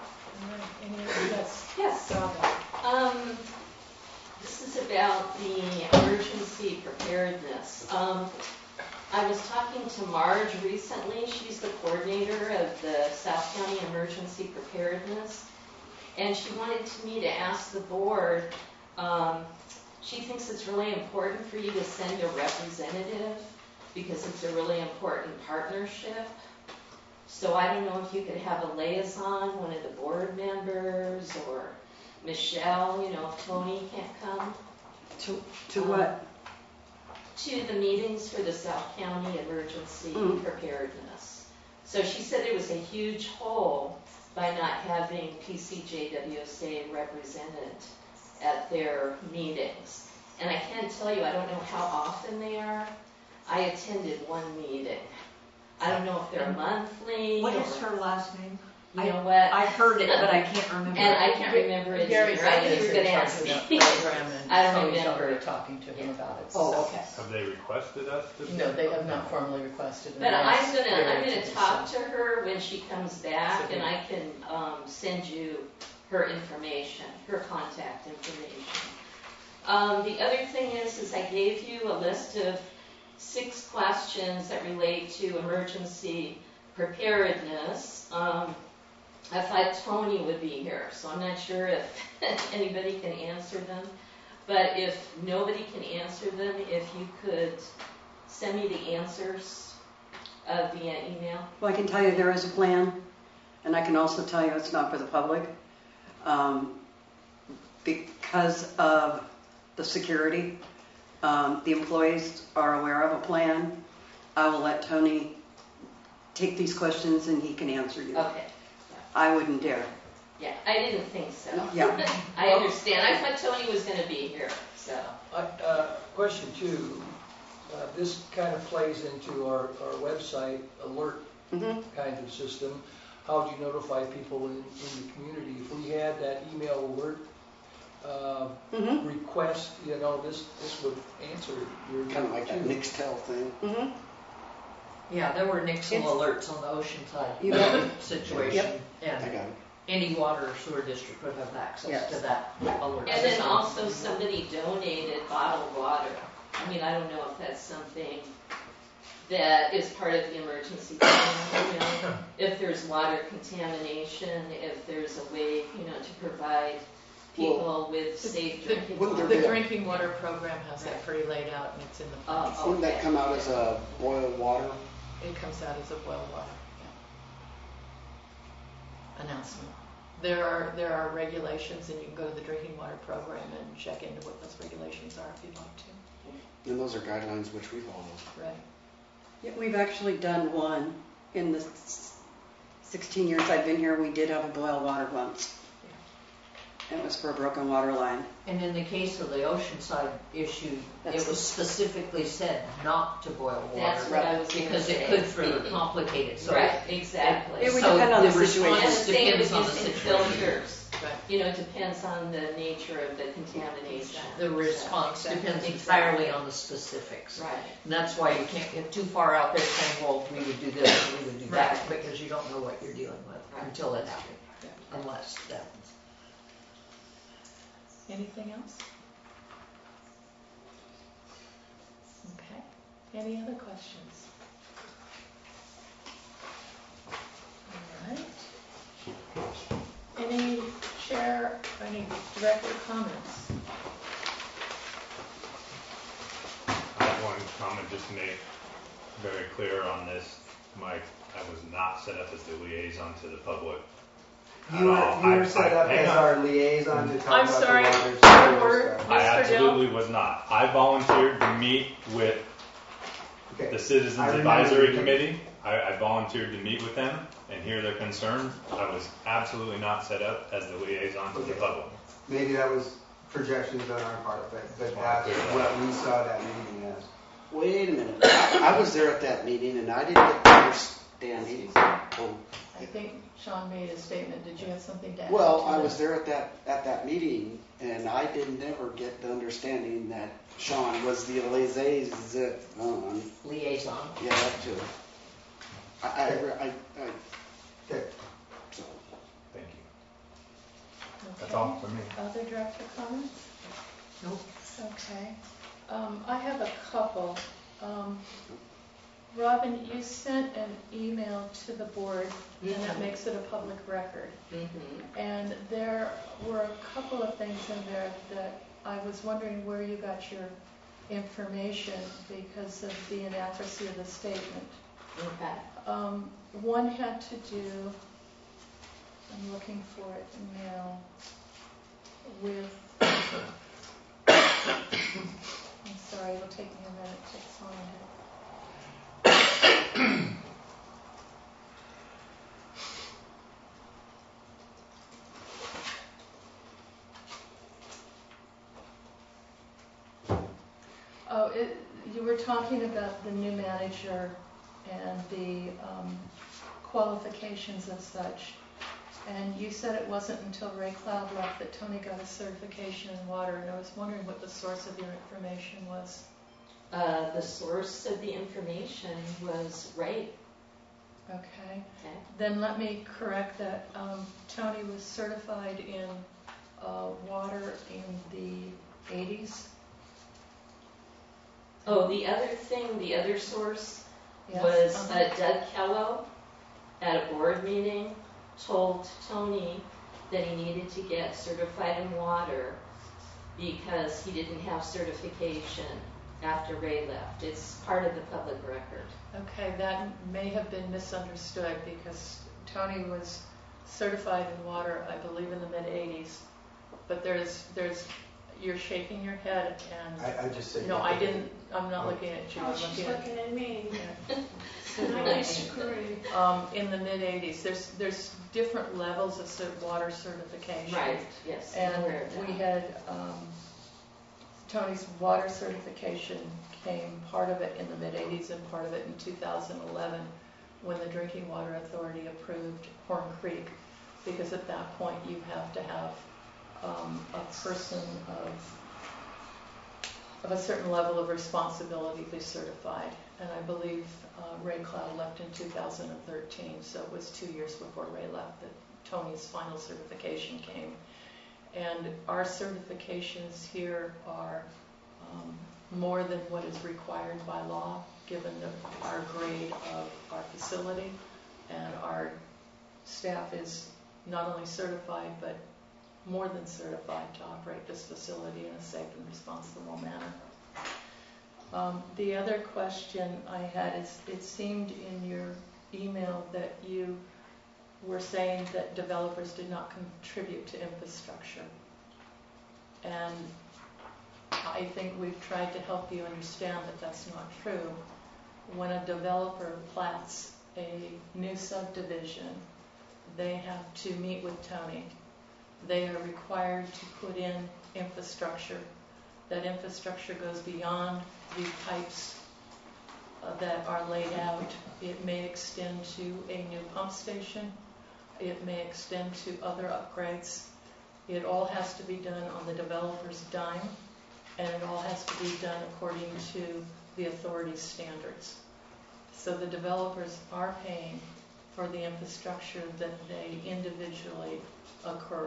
Yes. Yes. This is about the emergency preparedness. I was talking to Marge recently. She's the coordinator of the South County Emergency Preparedness. And she wanted me to ask the board, she thinks it's really important for you to send a representative because it's a really important partnership. So I don't know if you could have a liaison, one of the board members, or Michelle, if Tony can't come. To what? To the meetings for the South County Emergency Preparedness. So she said there was a huge hole by not having PCJWSA represented at their meetings. And I can't tell you, I don't know how often they are. I attended one meeting. I don't know if they're monthly. What is her last name? You know what? I heard it, but I can't remember. And I can't remember it Gary either. I knew you were going to ask me. I don't Tony's remember. already talking to him about it. Oh, so- okay. Have they requested us to? No, they have not formally requested. But I'm asked gonna Gary do talk so. to her when she comes back, So and I can send you her information, her contact information. The other thing is I gave you a list of 6 questions that relate to emergency preparedness. I thought Tony would be here, so I'm not sure if anybody can answer them. But if nobody can answer them, if you could send me the answers via email. Well, I can tell you there is a plan, and I can also tell you it's not for the public. Because of the security, the employees are aware of a plan. I will let Tony take these questions and he can answer you. Okay. I wouldn't dare. Yeah, I didn't think so. Yeah. I understand. I thought Tony was going to be here, so. Question 2, this kind of plays into our website alert kind of system. How do you notify people in the community? If we had that email alert request, this would answer your Kind of like that too. Nixtel thing. Yeah, there were Nixle It's- alerts on the Oceanside You bet. situation, Yep. I and got it. any water or sewer district would have access Yes. to that alert. And then system. also somebody donated bottled water. I mean, I don't know if that's something that is part of the emergency plan, if there's water contamination, if there's a way, to provide people with safe drinking wouldn't there water. The drinking water program has that pretty laid out, and it's in the plan. Oh, Wouldn't that okay. come out as a boiled water? It comes out as a boil water, announcement. There are regulations, and you can go to the drinking water program and check into what those regulations are if you'd like to. And those are guidelines which we follow. Right. Yeah, we've actually done one in the 16 years I've been here. We did have a boil water once. And it was for a broken water line. And in the case of the Oceanside issue, That's it was specifically said not to boil That's water what I was going to because say. it could further complicate it. So Right, exactly. It would so depend on the response And the situation. same with depends on the using situation. filters. Right. It depends on the nature of the contamination. The response depends Exactly. entirely on the specifics. Right. And that's why you can't get too far out there saying, well, we would do this and we would do that, because you don't know what you're dealing with Right. until it happens, unless it happens. Anything else? Okay. Any other questions? All right. Any any director comments? I have one comment just to make very clear on this, Mike. I was not set up as the liaison to the public. You were set up hang as on. our liaison to talk I'm about sorry, the water your sewer word. stuff. I Mr. absolutely was not. I volunteered to meet with Okay. the Citizens I remember Advisory you. Committee. I volunteered to meet with them and hear their concerns. I was absolutely not set up as the liaison to the Okay. public. Maybe that was projections on our part, but Well, that's clear that. what we saw that meeting as. Wait a minute. I was there at that meeting and I didn't get to understand anything. Oh, I think Sean made a statement. Did you have something to add? well, to I that? was there at that meeting and I didn't ever get the understanding that Sean was the liaison. Liaison. Yeah, that too. I Okay. so. Thank you. That's all for me. Other director comments? Nope. Okay. I have a couple. Robin, you sent an email to the board, and that makes it a public record. Mm-hmm. And there were a couple of things in there that I was wondering where you got your information because of the inaccuracy of the statement. Okay. One had to do, I'm looking for it now, with, I'm sorry, it'll take me a minute to find it. Oh, you were talking about the new manager and the qualifications and such. And you said it wasn't until Ray Cloud left that Tony got a certification in water, and I was wondering what the source of your information was. The source of the information was Ray. Okay. Okay. Then let me correct that. Tony was certified in water in the 80s. Oh, the other source Yes. was Doug Kello at a board meeting told Tony that he needed to get certified in water because he didn't have certification after Ray left. It's part of the public record. Okay, that may have been misunderstood because Tony was certified in water, I believe, in the mid-80s. But you're shaking your head and... I just said. No, I didn't, I'm not looking at you, I'm looking at... at me. Yeah. I disagree. In the mid-80s, there's different levels of water certification. Right, yes, I'm And aware of that. we had, Tony's water certification came, part of it in the mid-80s and part of it in 2011 when the Drinking Water Authority approved Horn Creek, because at that point you have to have a person of a certain level of responsibility be certified. And I believe Ray Cloud left in 2013, so it was 2 years before Ray left that Tony's final certification came. And our certifications here are more than what is required by law, given our grade of our facility. And our staff is not only certified, but more than certified to operate this facility in a safe and responsible manner. The other question I had is, it seemed in your email that you were saying that developers did not contribute to infrastructure. And I think we've tried to help you understand that that's not true. When a developer plats a new subdivision, they have to meet with Tony. They are required to put in infrastructure. That infrastructure goes beyond the pipes that are laid out. It may extend to a new pump station. It may extend to other upgrades. It all has to be done on the developer's dime, and it all has to be done according to the authority's standards. So the developers are paying for the infrastructure that they individually occur.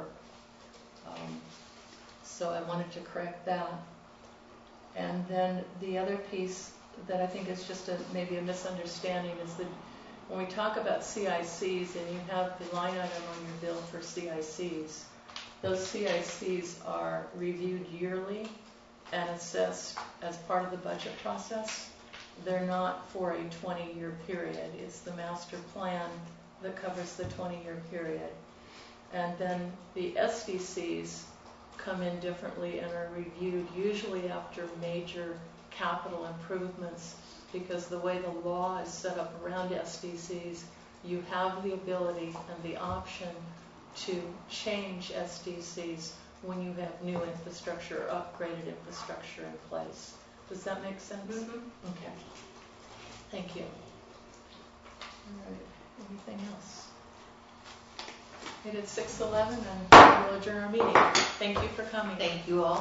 So I wanted to correct that. And then the other piece that I think is just maybe a misunderstanding is that when we talk about CICs and you have the line item on your bill for CICs, those CICs are reviewed yearly and assessed as part of the budget process. They're not for a 20-year period. It's the master plan that covers the 20-year period. And then the SDCs come in differently and are reviewed usually after major capital improvements, because the way the law is set up around SDCs, you have the ability and the option to change SDCs when you have new infrastructure or upgraded infrastructure in place. Does that make sense? Mm-hmm. Okay. Thank you. All right. Anything else? It is 6:11 and we'll adjourn our meeting. Thank you for coming. Thank you all.